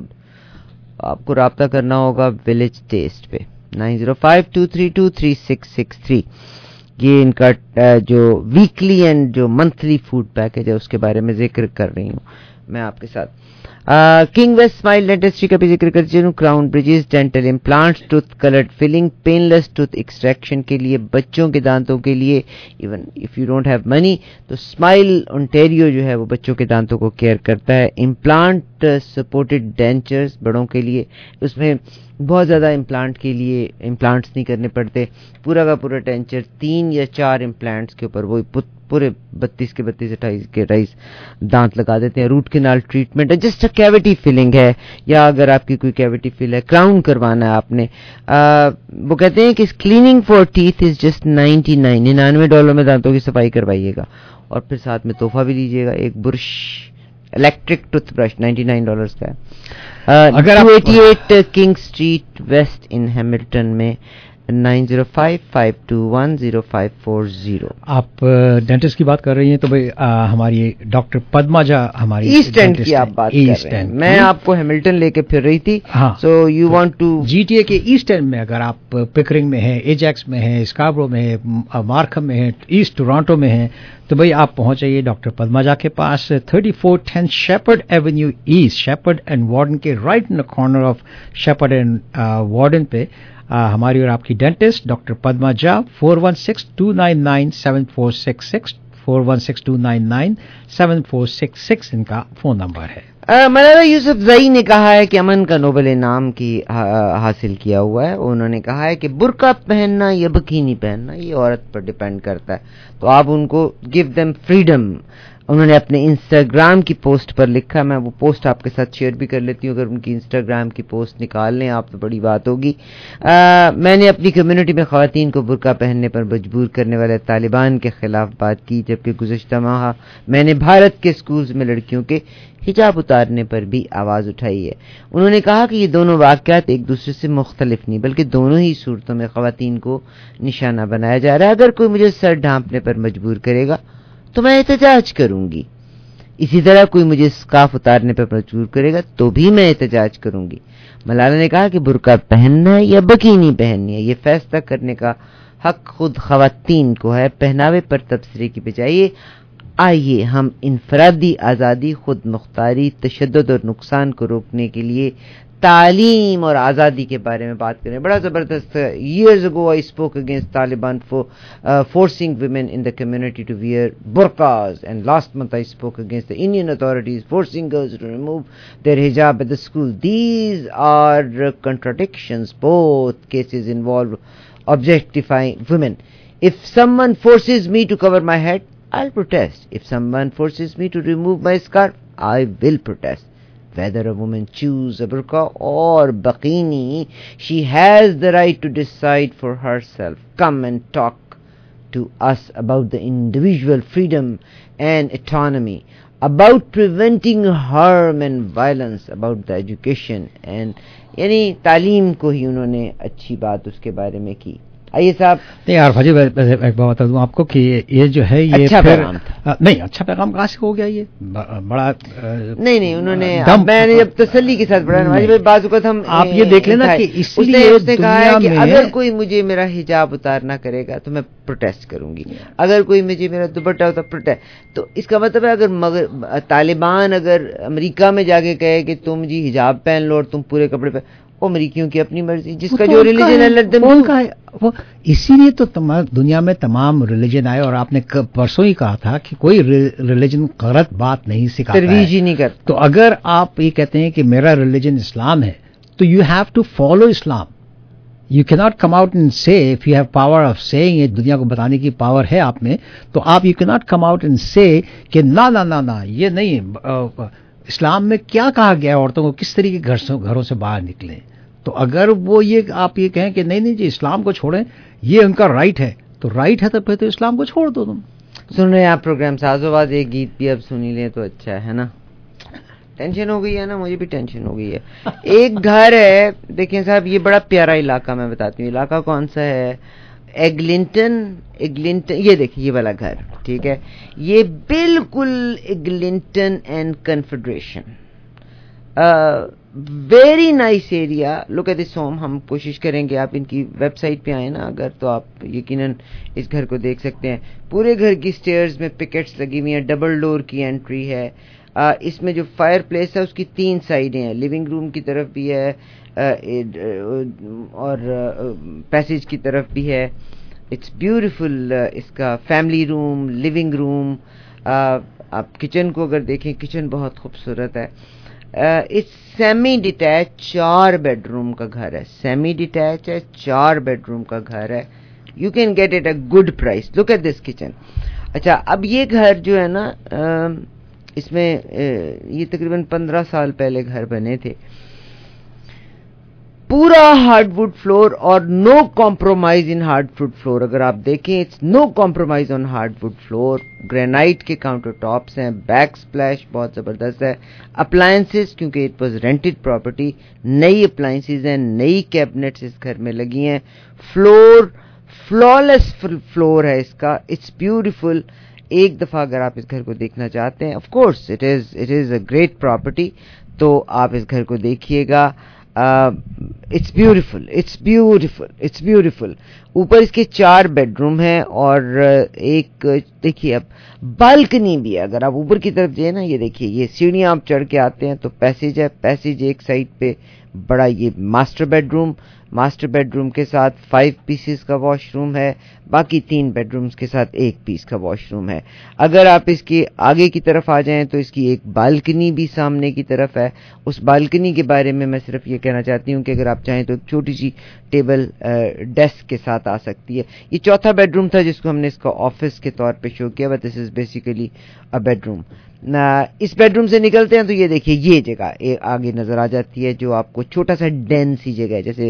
آپ کو رابطہ کرنا ہوگا ولیج ٹیسٹ پہ nine zero five two three two three six six three. یہ ان کا جو ویکلی اینڈ جو منتھلی فوڈ پیکج ہے اس کے بارے میں ذکر کر رہی ہوں میں آپ کے ساتھ. کنگ ویسٹ اسمائل ڈینٹسٹری کا بھی ذکر کر چکی ہوں. Crown bridges dental implants, tooth coloured filling, painless tooth extraction کے لیے, بچوں کے دانتوں کے لیے. Even if you don't have money تو اسمائل اونٹیریو جو ہے وہ بچوں کے دانتوں کو کیئر کرتا ہے. امپلانٹ سپورٹڈ ڈینچرز بڑوں کے لیے, اس میں بہت زیادہ امپلانٹ کے لیے امپلانٹس نہیں کرنے پڑتے, پورا کا پورا ڈینچر تین یا چار امپلانٹس کے اوپر وہ پورے بتیس کے بتیس اٹھائیس کے اٹھائیس دانت لگا دیتے ہیں. روٹ کینال ٹریٹمنٹ ہے, جسٹ کیوٹی فلنگ ہے, یا اگر آپ کی کوئی کیوٹی فل ہے, کراؤن کروانا ہے آپ نے. وہ کہتے ہیں کہ cleaning for teeth is just ninety nine ننانوے ڈالر میں دانتوں کی صفائی کروائیے گا, اور پھر ساتھ میں تحفہ بھی لیجیے گا, ایک brush electric toothbrush ninety nine dollars کا ہے. Two eighty eight King Street West in Hamilton میں nine zero five five two one zero five four zero. آپ ڈینٹسٹ کی بات کر رہی ہیں تو بھائی ہماری ڈاکٹر پدما جا ہماری ایسٹ اینڈ کی آپ بات کر رہے ہیں, میں آپ کو ہیملٹن لے کے پھر رہی تھی. So you want to G T A کے ایسٹ اینڈ میں, اگر آپ پکرنگ میں ہیں, ایجیکس میں ہیں, اسکاربرو میں ہیں, مارکھم میں ہیں, ایسٹ ٹورانٹو میں ہیں, تو بھائی آپ پہنچ جائیے ڈاکٹر پدما جا کے پاس. Thirty four ten Sheppard Avenue East, Sheppard and Warden کے right in corner of Sheppard and Warden پہ ہماری اور آپ کی dentist doctor Padmaja. Four one six two nine nine seven four six six four one six two nine nine seven four six six ان کا فون نمبر ہے. مولانا یوسف زئی نے کہا ہے کہ امن کا نوبل انعام کی حاصل کیا ہوا ہے. انہوں نے کہا ہے کہ برقع پہننا یا بکینی پہننا یہ عورت پر ڈیپینڈ کرتا ہے, تو آپ ان کو گیو دیم فریڈم. انہوں نے اپنے انسٹاگرام کی پوسٹ پر لکھا, میں وہ پوسٹ آپ کے ساتھ شیئر بھی کر لیتی ہوں, اگر ان کی انسٹاگرام کی پوسٹ نکال لیں آپ تو بڑی بات ہوگی. میں نے اپنی کمیونٹی میں خواتین کو برقع پہننے پر مجبور کرنے والے طالبان کے خلاف بات کی, جبکہ گزشتہ ماہ میں نے بھارت کے اسکولز میں لڑکیوں کے حجاب اتارنے پر بھی آواز اٹھائی ہے. انہوں نے کہا کہ یہ دونوں واقعات ایک دوسرے سے مختلف نہیں بلکہ دونوں ہی صورتوں میں خواتین کو نشانہ بنایا جا رہا ہے. اگر کوئی مجھے سر ڈھانپنے پر مجبور کرے گا تو میں احتجاج کروں گی, اسی طرح کوئی مجھے سکارف اتارنے پر مجبور کرے گا تو بھی میں احتجاج کروں گی. ملالا نے کہا کہ برقع پہننا ہے یا بکینی پہننی ہے یہ فیصلہ کرنے کا حق خود خواتین کو ہے. پہناوے پر تبصرے کی بجائے آئیے ہم انفرادی آزادی, خود مختاری, تشدد اور نقصان کو روکنے کے لیے تعلیم اور آزادی کے بارے میں بات کریں. بڑا زبردست. Years ago I spoke against Taliban for forcing women in the community to wear burqas, and last month I spoke against the Indian authorities forcing girls to remove their hijab at the school. These are contradictions. Both cases involve objectifying women. If someone forces me to cover my head, I'll protest. If someone forces me to remove my scarf, I will protest. Whether a woman choose a burqa or bikini, she has the right to decide for herself. Come and talk to us about the individual freedom and autonomy. about preventing harm and violence, about the education and یعنی تعلیم کو ہی انہوں نے اچھی بات اس کے بارے میں کی. آئیے صاحب. نہیں یار فاجی ایک بات بتا دوں آپ کو کہ یہ جو ہے یہ اچھا پھر پیغام تھا. نہیں اچھا پیغام کہاں سے ہو گیا یہ بڑا نہیں نہیں انہوں نے میں نے جب تسلی کے ساتھ پڑھا نا بعض اوقات ہم آپ یہ دیکھ لینا کہ اس لیے اس نے کہا ہے کہ اگر کوئی مجھے میرا حجاب اتارنا کرے گا تو میں پروٹیسٹ کروں گی, اگر کوئی مجھے میرا دوپٹہ ہوتا پروٹیسٹ. تو اس کا مطلب ہے اگر مگر طالبان اگر امریکہ میں جا کے کہے کہ تم جی حجاب پہن لو اور تم پورے کپڑے پہ, امریکیوں کی اپنی مرضی, جس کا جو ریلیجن ہے let them do. وہ اسی لیے تو دنیا میں تمام ریلیجن آئے, اور آپ نے پرسوں ہی کہا تھا کہ کوئی ریلیجن غلط بات نہیں سکھاتا ہے, ترویج ہی نہیں کرتا. تو اگر آپ یہ کہتے ہیں کہ میرا ریلیجن اسلام ہے تو you have to follow Islam. You can not come out and say if you have power of seeing it, دنیا کو بتانے کی پاور ہے آپ میں, تو آپ you can not come out and سے کہ نہ نہ نہ یہ نہیں. اسلام میں کیا کہا گیا ہے عورتوں کو کس طریقے گھر سے گھروں سے باہر نکلیں. تو اگر وہ یہ آپ یہ کہیں کہ نہیں نہیں جی اسلام کو چھوڑیں, یہ ان کا رائٹ ہے, تو رائٹ ہے تو پھر تو اسلام کو چھوڑ دو تم. سن رہے ہیں آپ پروگرام سازو آواز, ایک گیت بھی اب سنی لیں تو اچھا ہے نا. ٹینشن ہو گئی ہے نا, مجھے بھی ٹینشن ہو گئی ہے. ایک گھر ہے, دیکھیں صاحب یہ بڑا پیارا علاقہ, میں بتاتی ہوں علاقہ کون سا ہے, ایگلنٹن. ایگلنٹن یہ دیکھیں یہ والا گھر, ٹھیک ہے, یہ بالکل Eglinton and Confederation, very nice area. Look at this home. ہم کوشش کریں گے آپ ان کی ویب سائٹ پہ آئیں نا اگر, تو آپ یقیناً اس گھر کو دیکھ سکتے ہیں. پورے گھر کی سٹیئرز میں پکٹس لگی ہوئی ہیں, ڈبل ڈور کی انٹری ہے. آ, اس میں جو فائر پلیس ہے اس کی تین سائڈیں ہیں, لیونگ روم کی طرف بھی ہے اور پیسیج کی طرف بھی ہے. It's beautiful. اس کا فیملی روم, لیونگ روم, آپ کچن کو اگر دیکھیں کچن بہت خوبصورت ہے. اٹس سیمی ڈیٹیچ, چار بیڈ روم کا گھر ہے, سیمی ڈیٹیچ ہے, چار بیڈ روم کا گھر ہے. You can get it a good price. Look at this kitchen. اچھا اب یہ گھر جو ہے نا, اس میں یہ تقریباً پندرہ سال پہلے گھر بنے تھے. پورا ہارڈ ووڈ فلور اور no compromise in hardwood floor. اگر آپ دیکھیں it's no compromise on hardwood floor. Granite کے کاؤنٹر ٹاپس ہیں, بیک سپلیش بہت زبردست ہے. اپلائنسز کیونکہ اٹ واز رینٹڈ پراپرٹی, نئی اپلائنسز ہیں, نئی کیبنٹس اس گھر میں لگی ہیں. فلور فلالس فلور ہے اس کا. It's beautiful. ایک دفعہ اگر آپ اس گھر کو دیکھنا چاہتے ہیں, of course it is it is a great property, تو آپ اس گھر کو دیکھیے گا. It's beautiful, it's beautiful, it's beautiful. اوپر اس کے چار بیڈ روم ہیں اور ایک دیکھیے اب بالکنی بھی ہے. اگر آپ اوپر کی طرف جائیں نا, یہ دیکھیے یہ سیڑھیاں آپ چڑھ کے آتے ہیں تو پیسیج ہے. پیسیج ایک سائڈ پہ بڑا یہ master bedroom, master bedroom کے ساتھ فائیو پیسز کا واش روم ہے, باقی تین بیڈ رومز کے ساتھ ایک پیس کا واش روم ہے. اگر آپ اس کے آگے کی طرف آ جائیں تو اس کی ایک بالکنی بھی سامنے کی طرف ہے. اس بالکنی کے بارے میں میں صرف یہ کہنا چاہتی ہوں کہ اگر آپ چاہیں تو ایک چھوٹی سی ٹیبل ڈیسک کے ساتھ آ سکتی ہے. یہ چوتھا بیڈ روم تھا جس کو ہم نے اس کا آفس کے طور پہ شو کیا, but this is basically a bedroom. اس بیڈ روم سے نکلتے ہیں تو یہ دیکھیے یہ جگہ آگے نظر آ جاتی ہے جو آپ کو چھوٹا سا ڈین سی جگہ ہے, جیسے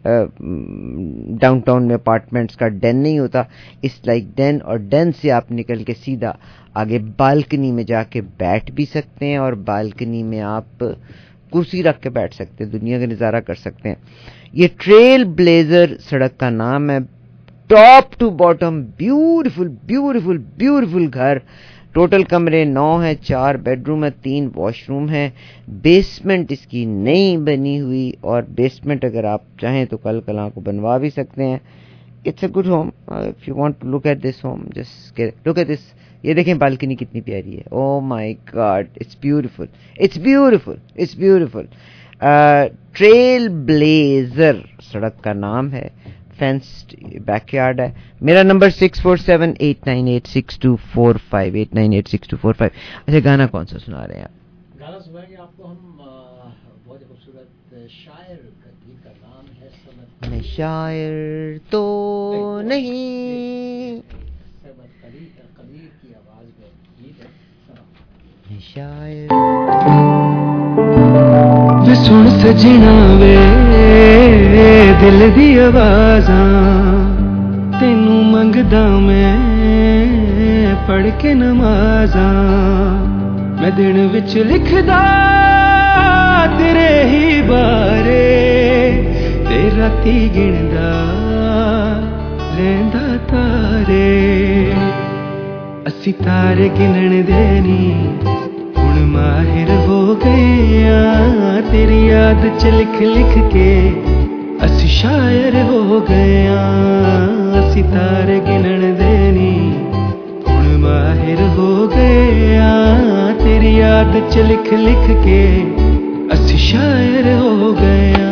ڈاؤن ٹاؤن میں اپارٹمنٹس کا ڈین نہیں ہوتا, اس لائک ڈین. اور ڈین سے آپ نکل کے سیدھا آگے بالکنی میں جا کے بیٹھ بھی سکتے ہیں, اور بالکنی میں آپ کرسی رکھ کے بیٹھ سکتے ہیں, دنیا کا نظارہ کر سکتے ہیں. یہ ٹریل بلیزر سڑک کا نام ہے. Top to bottom beautiful beautiful beautiful گھر. ٹوٹل کمرے نو ہیں, چار بیڈ روم ہے, تین واش روم ہے. بیسمنٹ اس کی نئی بنی ہوئی, اور بیسمنٹ اگر آپ چاہیں تو کل کلاں کو بنوا بھی سکتے ہیں. It's a good home if you want to look at this home, just look at this. یہ دیکھیں بالکنی کتنی پیاری ہے. Oh my God, it's beautiful, it's beautiful, it's beautiful. Trailblazer سڑک کا نام ہے. فینسڈ بیک یارڈ ہے. میرا number six four seven eight nine eight six two four five eight nine eight six two four five. اچھا گانا کون سا سنا رہے ہیں آپ؟ گانا سنائیں گے آپ کو ہم بہت خوبصورت شاعر کا گیت کا نام ہے سمت. میں شاعر تو نہیں, قدیر کی آواز میں گیت ہے. میں شاعر وے سن سجنا وے دل دی آوازاں, تینوں منگدا میں پڑھ کے نمازاں. मैं दिन विच लिखदा तेरे ही बारे ते राती गिनदा लेंदा तारे असी तारे गिनण दे नी हुण माहिर हो गए आ तेरी याद च लिख लिख के असी शायर हो गए आ असी तारे गिनण दे नी हुण माहिर हो गए आ तेरी याद च लिख लिख के असी शायर हो गए आ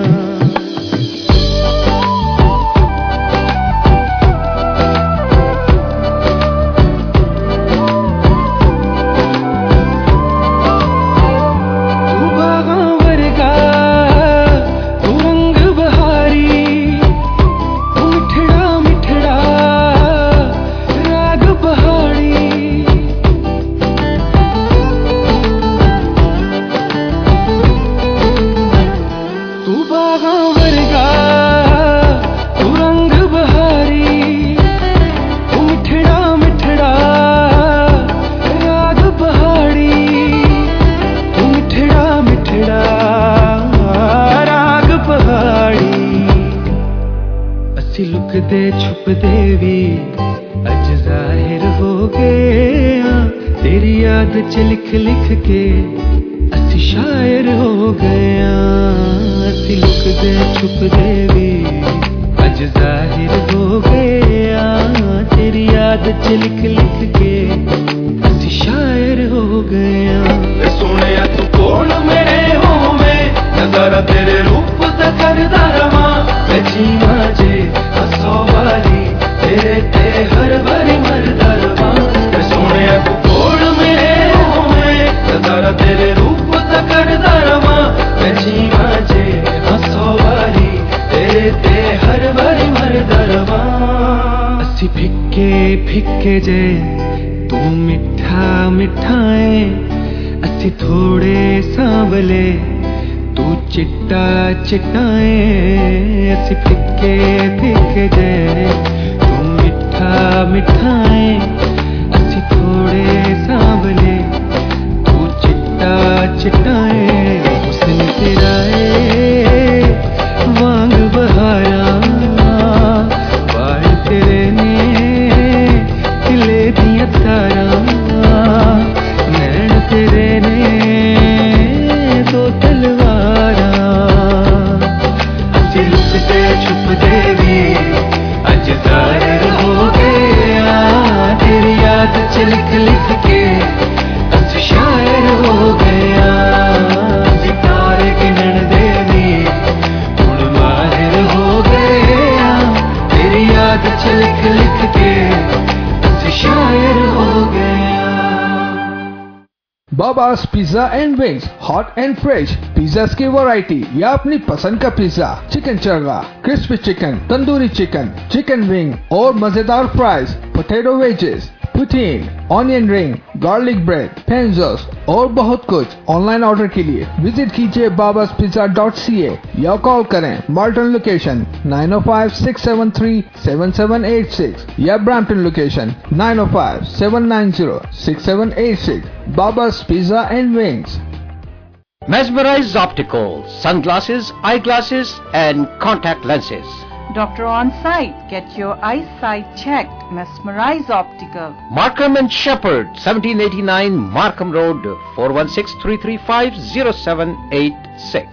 लुकदे छुपदे भी अज जाहिर हो गए आ तेरी याद च लिख लिख के असी शायर हो गए आ असी लुकदे छुपदे भी अज जाहिर हो गए आ तेरी याद च लिख लिख के असी शायर हो गए आ सोहणिया तू कोल मेरे होवे नज़ारा तेरे रूप दा करदा रवां मैं जीवां जे सौ बारी तेरे ते हर बारी मरदा रवां सोहणिया तू कोल मेरे होवे नज़ारा तेरे रूप दा करदा रवां मैं जीवां जे सौ बारी तेरे ते हर बारी मरदा रवां असी फिक्के फिक्के जे तू मिठा मिठा है असी थोड़े सांवले तू चिट्टा चिट्टा है असी फिक्के फिक्के जे तू मिठा मिठा है असी थोड़े सांवले तू चिट्टा चिट्टा है हुस्न तेरा है वांग बहारा बाल तेरे ने खिले दिया तारा नैन तेरे ने दो तलवारा असी लुकदे छुपदे भी अज जाहिर हो गए आ तेरी याद च लिख लिख के असी शायर हो गए आ सितारे गिनण दे भी हुण माहिर हो गए आ तेरी याद च लिख लिख के असी शायर हो गए Baba's Pizza and Wings, hot and fresh pizzas की वैरायटी या अपनी पसंद का pizza, chicken chargha, crispy chicken, tandoori chicken, chicken wing और मजेदार fries, potato wedges, poutine, onion ring, garlic bread, पेंजोस और बहुत कुछ। ऑनलाइन ऑर्डर के लिए विजिट कीजिए बाबास पिज्जा डॉट सी ए या कॉल करें माल्टन लोकेशन नाइन ओ five six seven three seven seven eight six या Brampton location nine O five seven nine zero six seven eight six. Baba's Pizza and Wings. Mesmerize Opticals, sunglasses, eyeglasses and contact lenses. Doctor on site. Get your eyesight checked. Mesmerize Optical. Markham and Shepherd, seventeen eighty-nine Markham Road, four one six, three three five, zero seven eight six.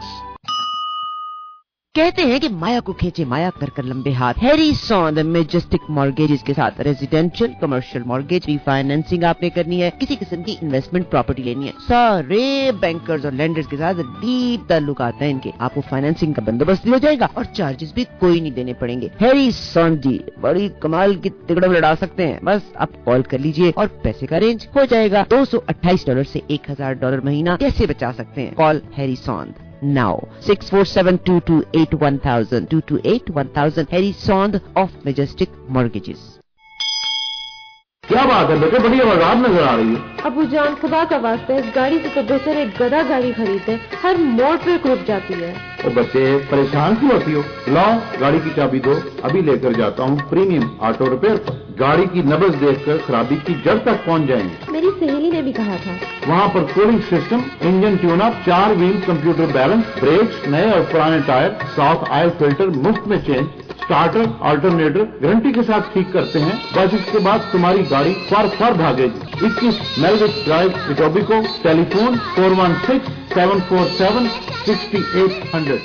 कहते हैं कि माया को खींचे माया कर कर लंबे हाथ। हैरी सॉन्द मेजेस्टिक मॉर्गेजेस के साथ रेजिडेंशियल कमर्शियल मॉर्गेज रीफाइनेंसिंग आपने करनी है, किसी किस्म की इन्वेस्टमेंट प्रॉपर्टी लेनी है, सारे बैंकर्स और लेंडर्स के साथ डीप ताल्लुकात हैं इनके। आपको फाइनेंसिंग का बंदोबस्त भी हो जाएगा और चार्जेस भी कोई नहीं देने पड़ेंगे। हैरी सॉन्द जी बड़ी कमाल की तिकड़म लड़ा सकते हैं। बस आप कॉल कर लीजिए और पैसे का अरेंज हो जाएगा। दो सौ अट्ठाईस डॉलर से एक हजार डॉलर महीना कैसे बचा सकते हैं? Call Harry Sond now six four seven two two eight one thousand two two eight one thousand Harry Sond of Majestic Mortgages। क्या बात है बेटे, बड़ी आवाज नजर आ रही है। अबू जान खुदा का वास्ता इस गाड़ी से तो बेहतर एक गधा गाड़ी खरीदे, हर मोड़ पे रुक जाती है। ओ बच्चे परेशान क्यों होती हो? लाओ गाड़ी की चाबी दो, अभी लेकर जाता हूँ प्रीमियम ऑटो रिपेयर पर। गाड़ी की नब्ज देखकर खराबी की जड़ तक पहुंच जाएंगे। मेरी सहेली ने भी कहा था। वहाँ पर cooling system, engine tune up, चार व्हील कंप्यूटर बैलेंस, ब्रेक्स, नए और पुराने टायर, साउथ ऑयल फिल्टर मुफ्त में चेंज, स्टार्टर अल्टरनेटर गारंटी के साथ ठीक करते हैं। बस इसके बाद तुम्हारी गाड़ी फर फर भागेगी। इक्कीस Melwich Drive, Etobicoke. Telephone four one six seven four seven sixty eight hundred.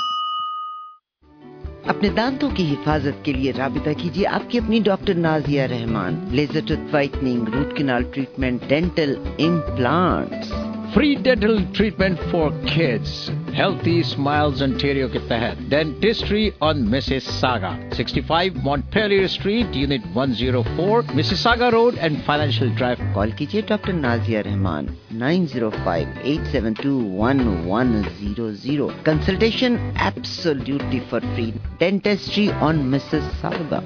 अपने दांतों की हिफाजत के लिए राबिता कीजिए आपकी अपनी doctor Nazia Rahman. Laser tooth whitening, root canal treatment, dental implants, free dental treatment for kids, Healthy Smiles Ontario के तहत dentistry on Mississauga, sixty five Montpellier Street, unit one zero four, Mississauga Road and Financial Drive. Call कीजिए doctor Nazia Rahman nine zero five eight seven two one one zero zero. Consultation absolutely for free. Dentistry on Mississauga.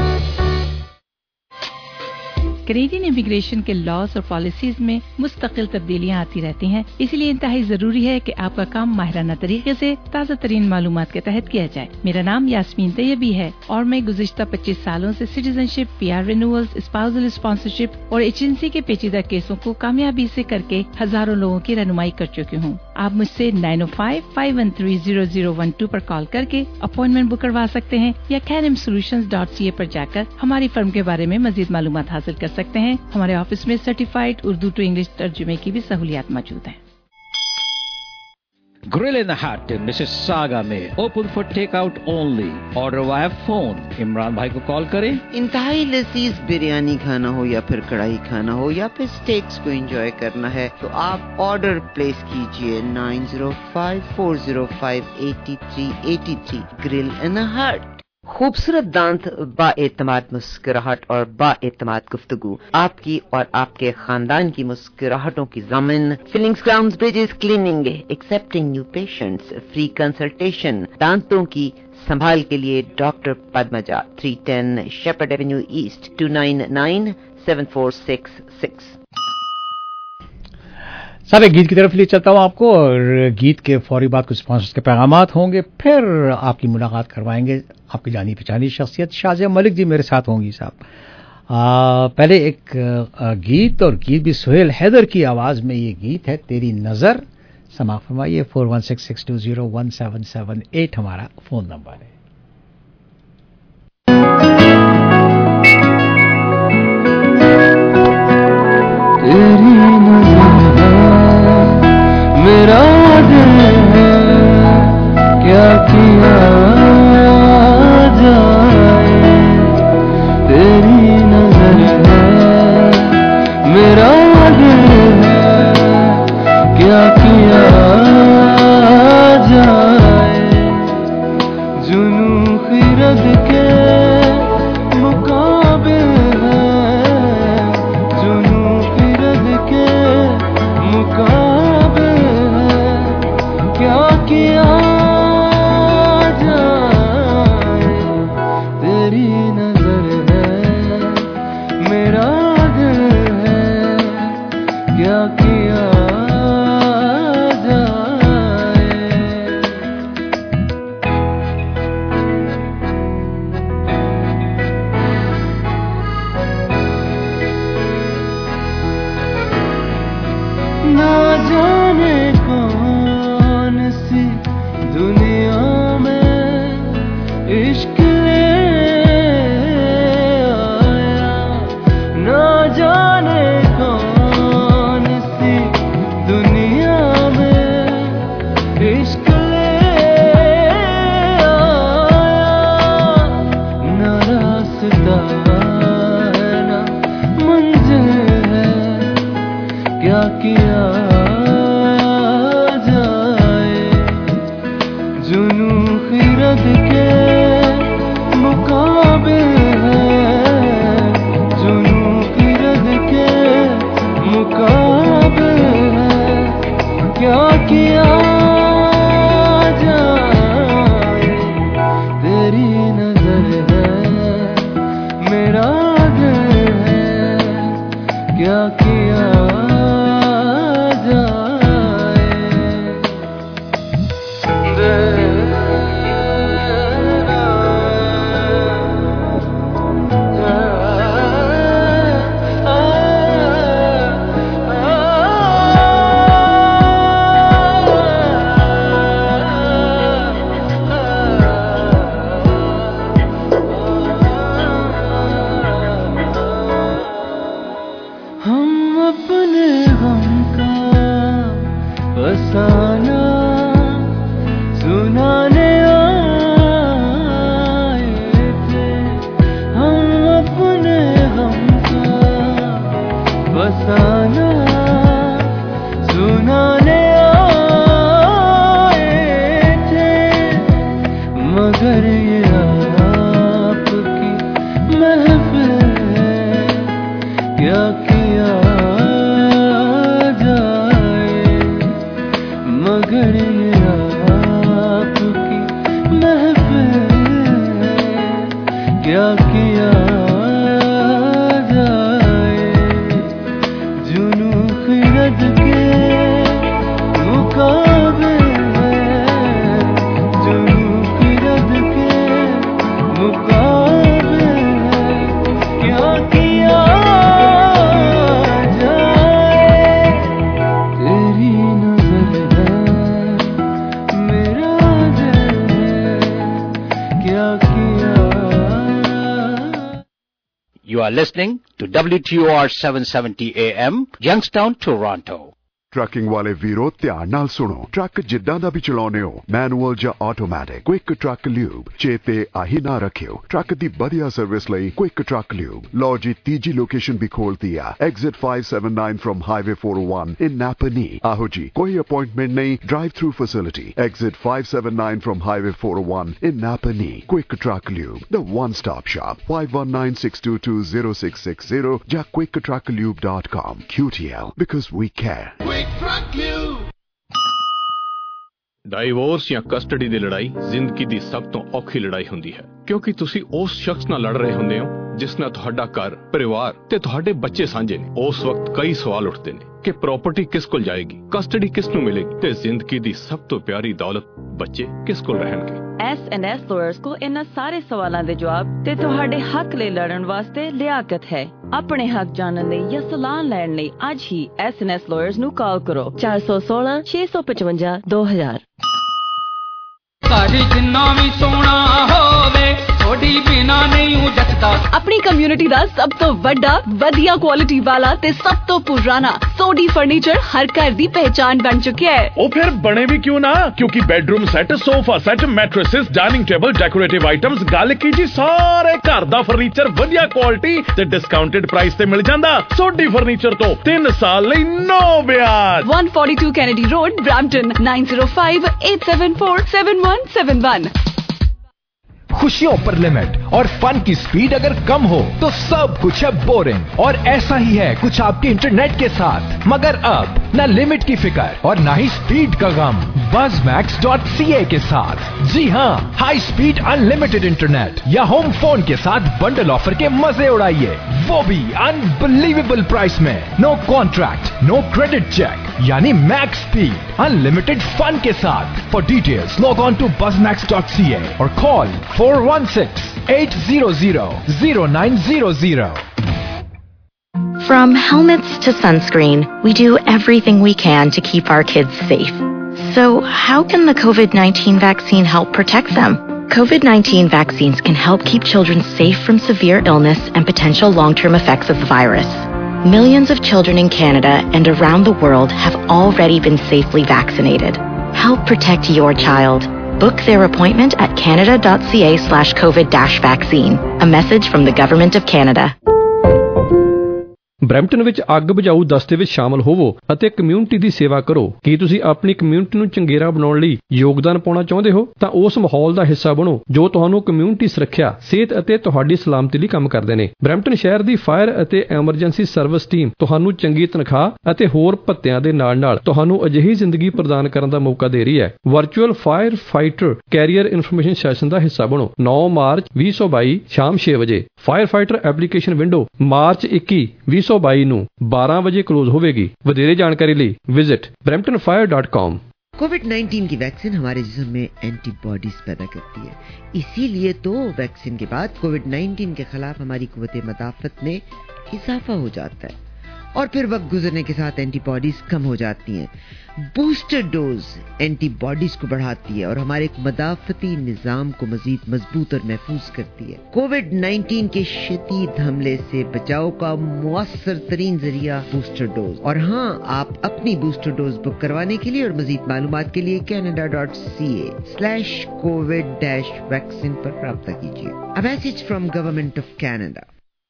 Canadian immigration के लॉज और पॉलिसीज में मुस्तकिल तब्दीलियां आती रहती हैं, इसलिए इंतहाई जरूरी है कि आपका काम माहिराना तरीके से ताज़ा तरीन मालूमात के तहत किया जाए। मेरा नाम यास्मीन तैयबी है और मैं गुज़िश्ता पच्चीस सालों से citizenship, PR renewals, spousal sponsorship और एजेंसी के पेचीदा केसों को कामयाबी से करके हजारों लोगों की रहनुमाई कर चुकी हूँ। आप मुझसे नाइन ओ five five one three zero zero one two पर कॉल करके अपॉइंटमेंट बुक करवा सकते हैं या कैनम सोल्यूशंस डॉट सी ए पर जाकर हमारी फर्म के बारे में मजीद मालूमात हासिल कर सकते हैं। हमारे ऑफिस में सर्टिफाइड उर्दू टू इंग्लिश तर्जुमे की भी सहूलियात मौजूद है। Grill in the Hut in Mississauga में open for takeout only. Order via phone. Imran भाई को कॉल करें। इंतहाई लजीज बिरयानी खाना हो या फिर कढ़ाई खाना हो या फिर स्टेक्स को एंजॉय करना है तो आप ऑर्डर प्लेस कीजिए nine zero five four zero five eight three eight three. Grill in the hut. खूबसूरत दांत, बाएतमाद मुस्कुराहट और बाएतमाद गुफ्तगू, आपकी और आपके खानदान की मुस्कुराहटों की ज़मीन। Fillings, crowns, bridges, cleaning, accepting new patients, free consultation. दांतों की संभाल के लिए doctor Padmaja, three ten Shepherd Avenue East, two nine nine seven four six six. सारे गीत की तरफ ले चलता हूँ आपको और गीत के फौरी बाद कुछ स्पॉन्सर्स के पैगामात होंगे, फिर आपकी मुलाकात करवाएंगे आपकी जानी पहचानी शख्सियत शाजिया मलिक जी मेरे साथ होंगी साहब। पहले एक आ, गीत और गीत भी सुहेल हैदर की आवाज में। ये गीत है तेरी नजर। समाअत फरमाइए। Four one six six two zero one seven seven eight हमारा फोन नंबर है। तेरी नजर मेरा दिल है, क्या किया जाए। तेरी नजर है मेरा दिल है, क्या किया जाए। जुन You are listening to W T O R seven seventy A M, Youngstown, Toronto. Trucking ਵਾਲੇ ਵੀਰੋ ਧਿਆਨ ਨਾਲ ਸੁਣੋ। ਟਰੱਕ ਜਿੱਦਾਂ ਦਾ ਵੀ ਚਲਾਉਨੇ ਹੋ, ਮੈਨੂਅਲ ਜਾਂ ਆਟੋਮੈਟਿਕ, ਕੁਇਕ ਟਰੱਕ ਲਿਊਬ ਚੇਤੇ ਆਹੀ ਨਾ ਰੱਖਿਓ। ਟਰੱਕ ਦੀ ਵਧੀਆ ਸਰਵਿਸ ਲਈ ਕੁਇਕ ਟਰੱਕ ਲਿਊਬ। ਲਓ ਜੀ ਤੀਜੀ ਲੋਕੇਸ਼ਨ ਵੀ ਖੋਲਤੀ ਆ, exit five seventy-nine from highway four oh one in Napanee. ਆਹੋ ਜੀ, ਕੋਈ ਅਪਾਇੰਟਮੈਂਟ ਨਹੀਂ, drive through facility. Exit five seventy-nine from highway four oh one in Napanee. Quick truck lube, the one stop shop. five one nine six two two zero six six zero ਜਾਂ quick truck lube dot com। Q T L, because we care। Divorce ਜਾਂ ਕਸਟਡੀ ਦੀ ਲੜਾਈ ਜ਼ਿੰਦਗੀ ਦੀ ਸਭ ਤੋਂ ਔਖੀ ਲੜਾਈ ਹੁੰਦੀ ਹੈ, ਕਿਉਂਕਿ ਤੁਸੀਂ ਉਸ ਸ਼ਖਸ ਨਾਲ ਲੜ ਰਹੇ ਹੁੰਦੇ ਹੋ ਜਿਸ ਨਾਲ ਤੁਹਾਡਾ ਘਰ, ਪਰਿਵਾਰ ਤੇ ਤੁਹਾਡੇ ਬੱਚੇ ਸਾਂਝੇ ਨੇ। ਉਸ ਵਕਤ ਕਈ ਸਵਾਲ ਉੱਠਦੇ ਨੇ ਕਿ ਪ੍ਰਾਪਰਟੀ ਕਿਸ ਕੋਲ ਜਾਏਗੀ, ਕਸਟਡੀ ਕਿਸ ਨੂੰ ਮਿਲੇਗੀ ਤੇ ਜ਼ਿੰਦਗੀ ਦੀ ਸਭ ਤੋਂ ਪਿਆਰੀ ਦੌਲਤ ਬੱਚੇ ਕਿਸ ਕੋਲ ਰਹਿਣਗੇ। ਐਸ ਐਂਡ ਐਸ ਲਾਇਰਸ ਕੋਲ ਇਹਨਾਂ ਸਾਰੇ ਸਵਾਲਾਂ ਦੇ ਜਵਾਬ ਤੇ ਤੁਹਾਡੇ ਹੱਕ ਲਈ ਲੜਨ ਵਾਸਤੇ ਲਿਆਕਤ ਹੈ। ਆਪਣੇ ਹੱਕ ਜਾਣਨ ਲਈ ਜਾਂ ਸਲਾਹ ਲੈਣ ਲਈ ਅੱਜ ਹੀ ਐਸ ਐਂਡ ਐਸ ਲਾਇਰਸ ਨੂੰ ਕਾਲ ਕਰੋ ਚਾਰ ਸੌ ਸੋਲਾਂ ਛੇ ਸੌ ਪਚਵੰਜਾ ਦੋ ਹਜ਼ਾਰ। ਘਰ ਜਿੰਨਾ ਵੀ ਸੋਹਣਾ ਹੋਵੇ ਥੋੜੀ ਬਿਨਾ ਨਹੀਂ ਜੱਟਦਾ। ਆਪਣੀ ਕਮਿਊਨਿਟੀ ਦਾ ਸਭ ਤੋਂ ਵੱਡਾ, ਵਧੀਆ ਕੁਆਲਿਟੀ ਵਾਲਾ ਤੇ ਸਭ ਤੋਂ ਪੁਰਾਣਾ ਸੋਡੀ ਫਰਨੀਚਰ ਹਰ ਘਰ ਦੀ ਪਹਿਚਾਨ ਬਣ ਚੁੱਕਿਆ ਹੈ। ਉਹ ਫਿਰ ਬਣੇ ਵੀ ਕਿਉਂ ਨਾ, ਕਿਉਂਕਿ bedroom set, sofa set, mattresses, dining table, decorative items, ਗੱਲ ਕੀ ਜੀ ਸਾਰੇ ਘਰ ਦਾ ਫਰਨੀਚਰ ਵਧੀਆ ਕੁਆਲਿਟੀ ਤੇ ਡਿਸਕਾਊਂਟਡ ਪ੍ਰਾਈਸ ਤੇ ਮਿਲ ਜਾਂਦਾ। ਸੋਡੀ ਫਰਨੀਚਰ ਤੋਂ ਤਿੰਨ ਸਾਲ ਲਈ ਨੋ ਵਿਆਜ। one forty-two Kennedy Road, Brampton, nine zero five eight seven four seven one seven one। खुशियों पर लिमिट और फन की स्पीड अगर कम हो तो सब कुछ है बोरिंग, और ऐसा ही है कुछ आपके इंटरनेट के साथ। मगर अब न लिमिट की फिक्र और न ही स्पीड का गम Buzz Max dot C A के साथ। जी हाँ, हाई स्पीड अनलिमिटेड इंटरनेट या होम फोन के साथ बंडल ऑफर के मजे उड़ाइए, वो भी अनबिलीवेबल प्राइस में। No contract, no credit check, यानी मैक्स स्पीड अनलिमिटेड फन के साथ। For details log on to Buzz Max dot C A और call four one six eight zero zero zero nine zero zero। From helmets to sunscreen, we do everything we can to keep our kids safe. So how can the COVID nineteen vaccine help protect them? COVID nineteen vaccines can help keep children safe from severe illness and potential long-term effects of the virus. Millions of children in Canada and around the world have already been safely vaccinated. Help protect your child. Book their appointment at canada dot C A slash COVID dash vaccine. A message from the Government of Canada. Brampton ਵਿੱਚ ਅੱਗ ਬੁਝਾਊ ਦਸਤੇ ਵਿੱਚ ਸ਼ਾਮਲ ਹੋਵੋ ਅਤੇ ਕਮਿਊਨਿਟੀ ਦੀ ਸੇਵਾ ਕਰੋ। ਕੀ ਤੁਸੀਂ ਆਪਣੀ ਕਮਿਊਨਿਟੀ ਨੂੰ ਚੰਗੇਰਾ ਬਣਾਉਣ ਲਈ ਯੋਗਦਾਨ ਪਾਉਣਾ ਚਾਹੁੰਦੇ ਹੋ? ਤਾਂ ਉਸ ਮਾਹੌਲ ਦਾ ਹਿੱਸਾ ਬਣੋ ਜੋ ਤੁਹਾਨੂੰ ਕਮਿਊਨਿਟੀ ਸੁਰੱਖਿਆ, ਸਿਹਤ ਅਤੇ ਤੁਹਾਡੀ ਸਲਾਮਤੀ ਲਈ ਕੰਮ ਕਰਦੇ ਨੇ। ਬਰੈਂਪਟਨ ਸ਼ਹਿਰ ਦੀ ਫਾਇਰ ਅਤੇ ਐਮਰਜੈਂਸੀ ਸਰਵਿਸ ਟੀਮ ਤੁਹਾਨੂੰ ਚੰਗੀ ਤਨਖਾਹ ਅਤੇ ਹੋਰ ਭੱਤਿਆਂ ਦੇ ਨਾਲ-ਨਾਲ ਤੁਹਾਨੂੰ ਅਜਿਹੀ ਜ਼ਿੰਦਗੀ ਪ੍ਰਦਾਨ ਕਰਨ ਦਾ ਮੌਕਾ ਦੇ ਰਹੀ ਹੈ। Virtual fire fighter career information session ਦਾ ਹਿੱਸਾ ਬਣੋ। ਨੌਂ ਮਾਰਚ ਵੀਹ ਸੌ ਬਾਈ ਸ਼ਾਮ ਛੇ ਵਜੇ। Fire fighter application window March ਇੱਕੀ ਵੀਹ ਸੌ ਬਾਈ ਨੂੰ ਬਾਰਾਂ ਵਜੇ ਕਲੋਜ਼ ਹੋਵੇਗੀ। ਵਧੇਰੇ ਜਾਣਕਾਰੀ ਲਈ visit brampton fire dot com। Covid nineteen की वैक्सीन हमारे जिस्म में एंटीबॉडीज पैदा करती है, इसीलिए तो वैक्सीन के बाद कोविड नाइन्टीन के खिलाफ हमारी कुव्वत मदाफत में इजाफा हो जाता है और फिर वक्त गुजरने के साथ एंटीबॉडीज कम हो जाती हैं। बूस्टर डोज एंटीबॉडीज को बढ़ाती है और हमारे मदाफती निजाम को मजीद मजबूत और महफूज करती है। कोविड नाइन्टीन के शदीद हमले से बचाव का मुअस्सर तरीन जरिया बूस्टर डोज। और हाँ, आप अपनी बूस्टर डोज बुक करवाने के लिए और मजीद मालूमात के लिए Canada dot C A slash Covid dash vaccine पर राब्ता कीजिए। A message from Government of Canada.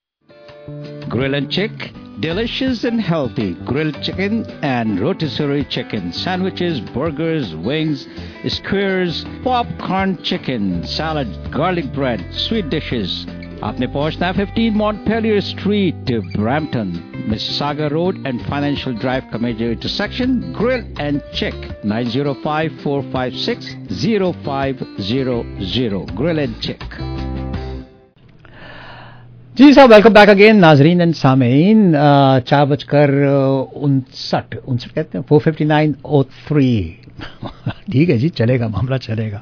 Grill and Chick, delicious and healthy grilled chicken and rotisserie chicken, sandwiches, burgers, wings, skewers, popcorn chicken, salad, garlic bread, sweet dishes. आपने पहुंचना है fifteen Montpelier Street, Brampton, Mississauga Road and Financial Drive का major intersection. Grill and Chick, nine zero five four five six zero five zero zero. Grill and Chick. जी साहब, वेलकम बैक अगेन नाजरीन एंड सामीन। चार बजकर उनसठ उनसठ कहते हैं four fifty nine o three ठीक है जी, चलेगा, मामला चलेगा।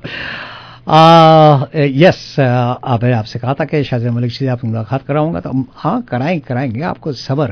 यस, अब आपसे कहा था कि शाहज़ मलिक से आपसे मुलाकात कराऊंगा, तो हाँ कराएंगे कराएंगे आपको सब्र